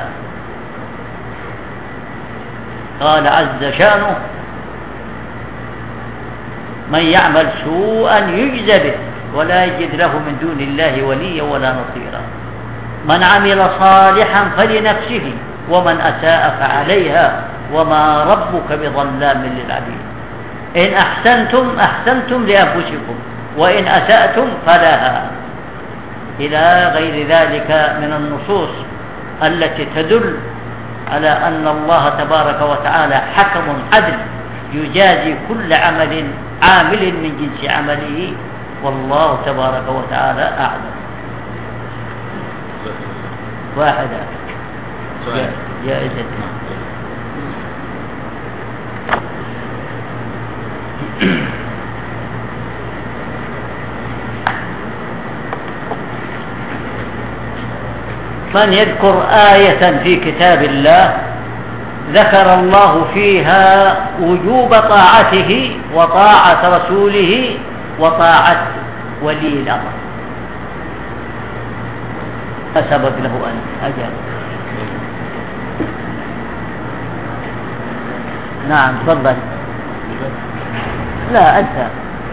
قال عز شانه: من يعمل سوءا يجزى به ولا يجد له من دون الله وليا ولا نصيرا. من عمل صالحا فلنفسه ومن أساء فعليها وما ربك بظلام للعبيد. إن أحسنتم لأنفسكم وإن أسأتم فلها، إلى غير ذلك من النصوص التي تدل على أن الله تبارك وتعالى حكم عدل يجازي كل عامل من جنس عمله، والله تبارك وتعالى أعلم. واحدة جائزة. من يذكر آية في كتاب الله ذكر الله فيها وجوب طاعته وطاعة رسوله وطاعة ولي الأمر، فسبب له أن أجل. نعم تفضل. لا أنت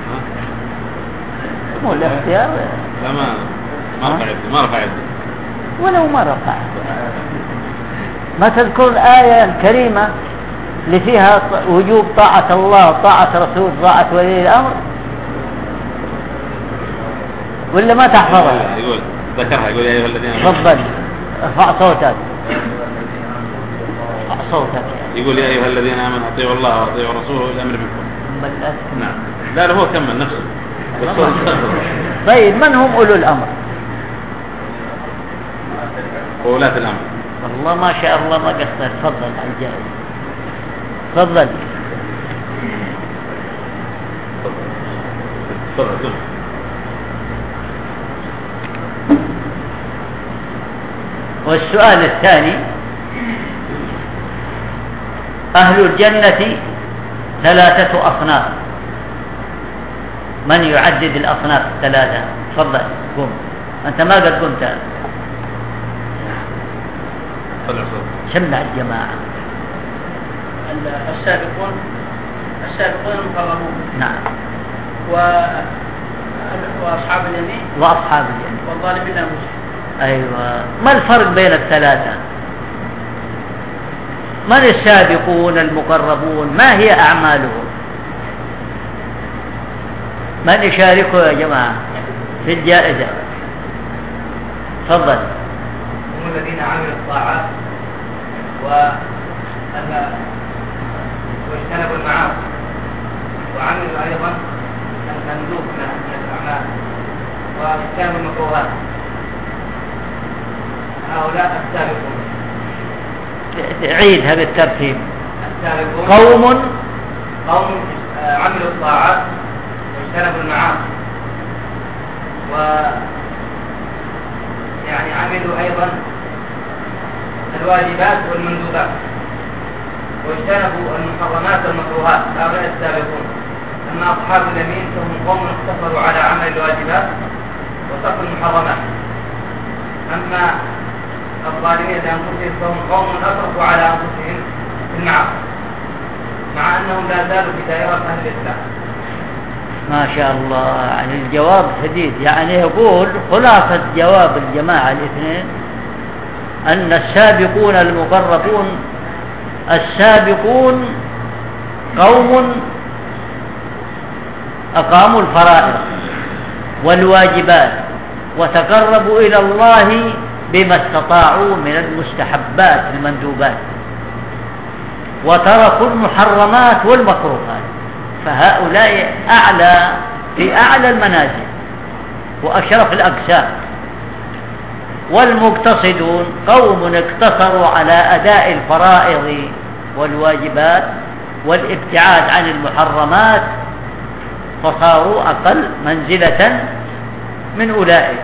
مو الاختيار. لا ما رفع يدي ولو ما رفع. ما تذكر الآية الكريمة اللي فيها وجوب طاعة الله طاعة رسول طاعة ولي الأمر، ولا ما تحفظها؟ يقول ذكرها، يقول يا أيها الذين تفضل ارفع صوتك. ارفع صوتك. يقول يا أيها الذين آمنوا أطيعوا الله وأطيعوا رسوله الأمر منكم. نعم. لا هو كمل نفسه. طيب من هم أولو الأمر؟ وولاة الأمر. والله ما شاء الله ما قصر. تفضل الجائز. تفضل. والسؤال الثاني: أهل الجنة 3 أصناف، من يعدد الأصناف 3؟ تفضل قم. أنت ما قد قمت. سمع الجماعة. السابقون المقربون. نعم. وأصحاب اليمين. وأصحاب اليمين. والظالمين لهم. أيوة. ما الفرق بين ال3؟ من السابقون المقربون؟ ما هي أعمالهم؟ من يشاركوا يا جماعة في الجائزة؟ تفضل. هم الذين عملوا الطاعات واجتنبوا المعاصي وعملوا أيضا المندوب من الأعمال واجتنبوا المكروهات. هؤلاء السابقون. عيدها بالترتيب. السابقون قوم عملوا الطاعات واجتنبوا المعاصي يعني عملوا أيضا الواجبات والمندوبات واجتنبوا المحرمات والمكروهات. هؤلاء السابقون. أما أصحاب اليمين فهم قوم اقتصروا على عمل الواجبات وتركوا المحرمات. أما الظالمين لأنفسهم فهم قوم أسرفوا على أنفسهم في المعاصي مع أنهم لا زالوا في دائرة أهل الإسلام. ما شاء الله. يعني الجواب سديد. يعني يقول خلاصة جواب الجماعة الاثنين أن السابقون المقربون السابقون قوم أقاموا الفرائض والواجبات وتقربوا إلى الله بما استطاعوا من المستحبات المندوبات وتركوا المحرمات والمكروهات، فهؤلاء في أعلى المنازل وأشرف الأقسام. والمقتصدون قوم اقتصروا على أداء الفرائض والواجبات والابتعاد عن المحرمات فصاروا أقل منزلة من أولئك.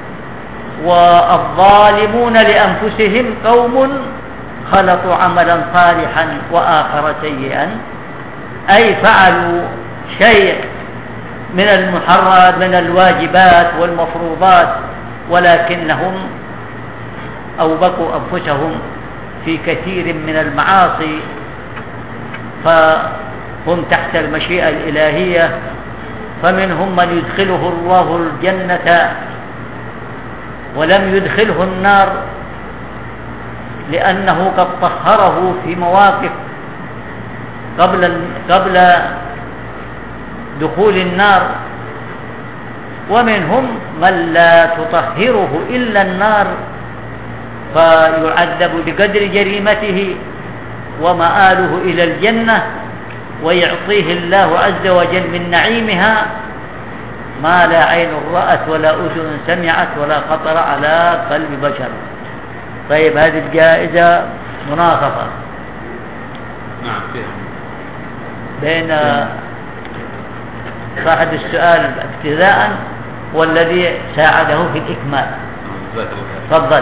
والظالمون لأنفسهم قوم خلطوا عملا صالحا وآخر سيئا، أي فعلوا شيء من المحرمات من الواجبات والمفروضات، ولكنهم أوبقوا أنفسهم في كثير من المعاصي، فهم تحت المشيئة الإلهية. فمنهم من يدخله الله الجنة ولم يدخله النار، لأنه قد طهره في مواقف قبل دخول النار. ومنهم من لا تطهره إلا النار، فيعذب بقدر جريمته ومآله إلى الجنة، ويعطيه الله عز وجل من نعيمها ما لا عين رأت ولا أذن سمعت ولا خطر على قلب بشر. طيب، هذه الجائزة مناصفة نعم فيها بين صاحب السؤال ابتداء والذي ساعده في الإكمال. تفضل.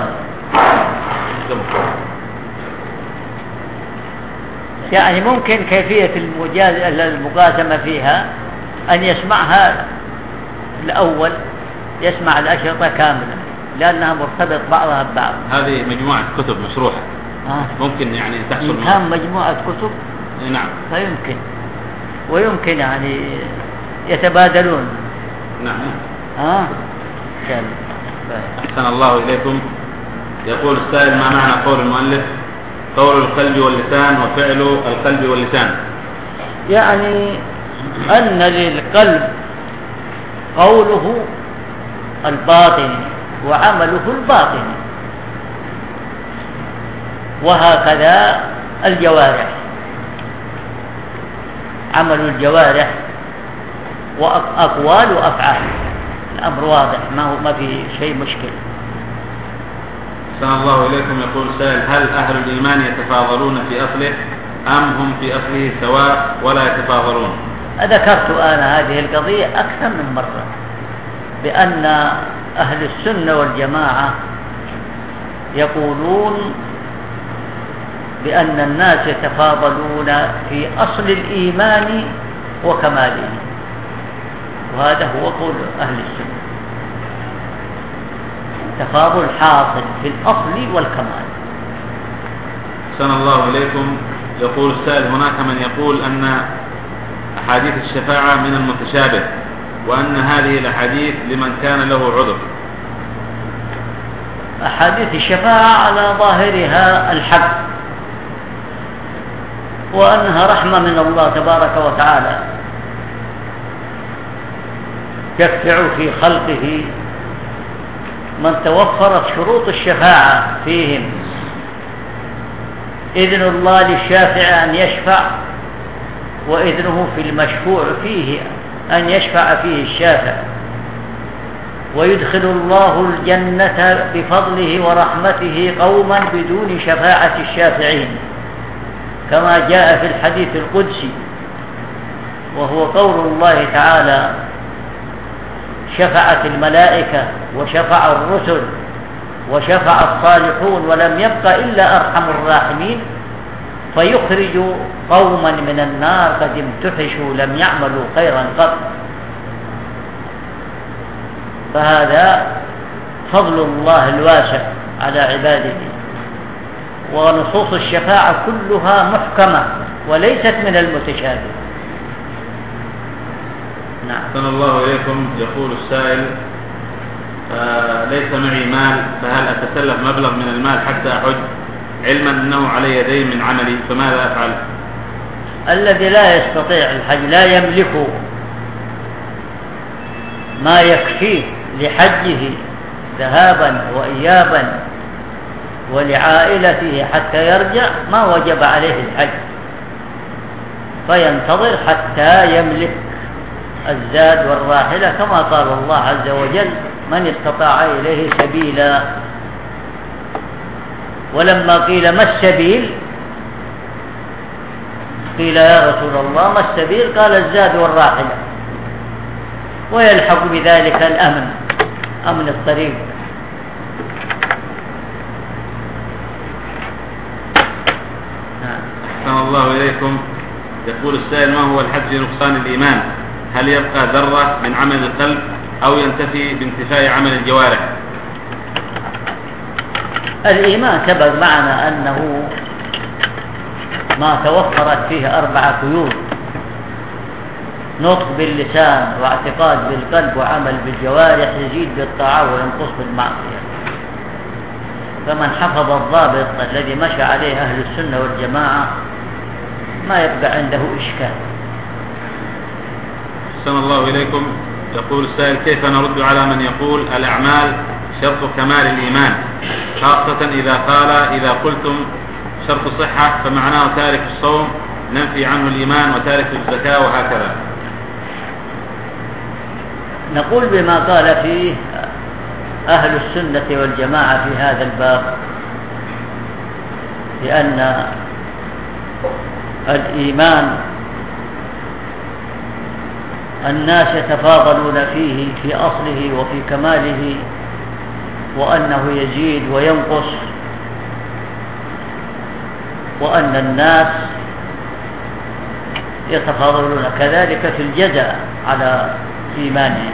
يعني ممكن كيفية المقاسمة فيها أن يسمعها الأول، يسمع الأشرطة كاملة لأنها مرتبط بعضها ببعض. هذه مجموعة كتب مشروحة. ممكن يعني تحصل كان مجموعة كتب. نعم. فيمكن ويمكن يعني يتبادلون. نعم. كان. أحسن الله إليكم. يقول السائل: ما معنى قول المؤلف قول القلب واللسان وفعل القلب واللسان؟ يعني أن للقلب قوله الباطني وعمله الباطني، وهكذا الجوارح، عمل الجوارح وأقوال وأفعال. الأمر واضح، ما في شيء مشكل. أحسن الله إليكم. يقول السائل: هل أهل الإيمان يتفاضلون في أصله أم هم في أصله سواء ولا يتفاضلون؟ ذكرت أنا هذه القضية أكثر من مرة، بأن أهل السنة والجماعة يقولون بأن الناس يتفاضلون في أصل الإيمان وكماله، وهذا هو قول أهل السنة، تفاضل حاصل في الأصل والكمال. أحسن الله إليكم. يقول السائل: هناك من يقول أن أحاديث الشفاعة من المتشابه، وأن هذه الأحاديث لمن كان له عذر. أحاديث الشفاعة على ظاهرها الحق، وأنها رحمة من الله تبارك وتعالى يشفع في خلقه من توفرت شروط الشفاعة فيهم. إذن الله للشافع أن يشفع، وإذنه في المشفوع فيه أن يشفع فيه الشافع، ويدخل الله الجنة بفضله ورحمته قوما بدون شفاعة الشافعين، كما جاء في الحديث القدسي، وهو قول الله تعالى: شفعت الملائكة وشفع الرسل وشفع الصالحون ولم يبق إلا أرحم الراحمين، فيخرج قوما من النار قد امتحشوا لم يعملوا خيرا قط. فهذا فضل الله الواسع على عباده. ونصوص الشفاعة كلها محكمة وليست من المتشابه. نعم. أحسن الله إليكم. يقول السائل: ليس معي مال، فهل أتسلف مبلغ من المال حتى أحج، علما أنه علي دين من عملي، فماذا أفعل؟ الذي لا يستطيع الحج لا يملك ما يكفيه لحجه ذهابا وإيابا ولعائلته حتى يرجع، ما وجب عليه الحج، فينتظر حتى يملك الزاد والراحلة، كما قال الله عز وجل: من استطاع إليه سبيلا. ولما قيل ما السبيل قيل يا رسول الله ما السبيل؟ قال: الزاد والراحلة. ويلحق بذلك الأمن، أمن الطريق. أحسن الله إليكم. يقول السائل: ما هو الحد في نقصان الإيمان؟ هل يبقى ذرة من عمل القلب أو ينتفي بانتفاء عمل الجوارح؟ الإيمان سبق معنا أنه ما توفرت فيه 4 قيود: نطق باللسان، واعتقاد بالقلب، وعمل بالجوارح، يزيد بالطاعة وينقص بالمعصية. فمن حفظ الضابط الذي مشى عليه أهل السنة والجماعة ما يبقى عنده إشكال. أحسن الله إليكم. يقول السائل: كيف نرد على من يقول الأعمال شرط كمال الإيمان، خاصة إذا قلتم شرط صحة فمعناه تارك الصوم ننفي عنه الإيمان، وتارك الزكاة، وهكذا؟ نقول بما قال فيه أهل السنة والجماعة في هذا الباب، لأن الإيمان الناس يتفاضلون فيه في أصله وفي كماله، وأنه يزيد وينقص، وأن الناس يتفاضلون كذلك في الجزاء على إيمانهم.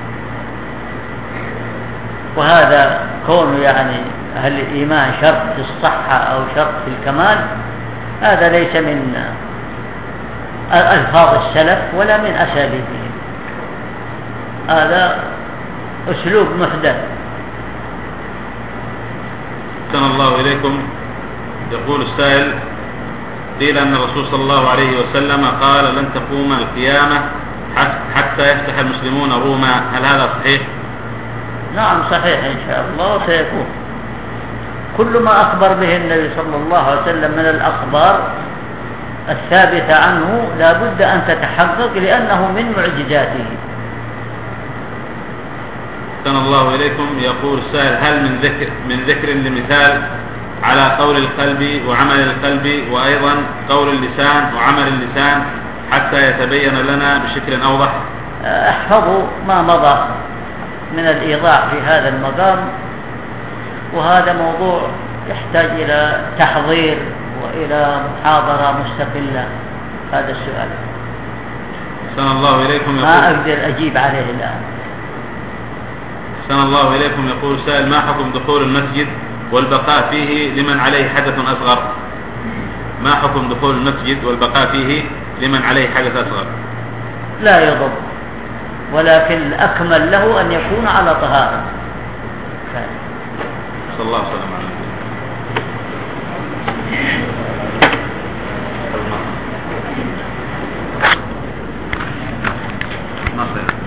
وهذا كون يعني هل الإيمان شرط في الصحة أو شرط في الكمال، هذا ليس من ألفاظ السلف ولا من أساليبهم، هذا أسلوب محدث. أحسن الله إليكم. يقول السائل: قيل أن الرسول صلى الله عليه وسلم قال: لن تقوم القيامة حتى يفتح المسلمون روما، هل هذا صحيح؟ نعم صحيح إن شاء الله، وسيكون. كل ما أخبر به النبي صلى الله عليه وسلم من الأخبار الثابتة عنه لا بد أن تتحقق، لأنه من معجزاته. أحسن الله إليكم. يقول السائل: هل من ذكر لمثال على قول القلب وعمل القلب، وأيضا قول اللسان وعمل اللسان، حتى يتبين لنا بشكل أوضح؟ احفظوا ما مضى من الإيضاح في هذا المقام، وهذا موضوع يحتاج إلى تحضير وإلى محاضرة مستقلة. هذا السؤال أحسن الله إليكم. ما أقدر أجيب عليه الآن. أحسن الله إليكم. يقول سائل: ما حكم دخول المسجد والبقاء فيه لمن عليه حدث أصغر؟ ما حكم دخول المسجد والبقاء فيه لمن عليه حدث أصغر؟ لا يضر، ولكن الأكمل له أن يكون على طهارة. صلى الله عليه وسلم. نصر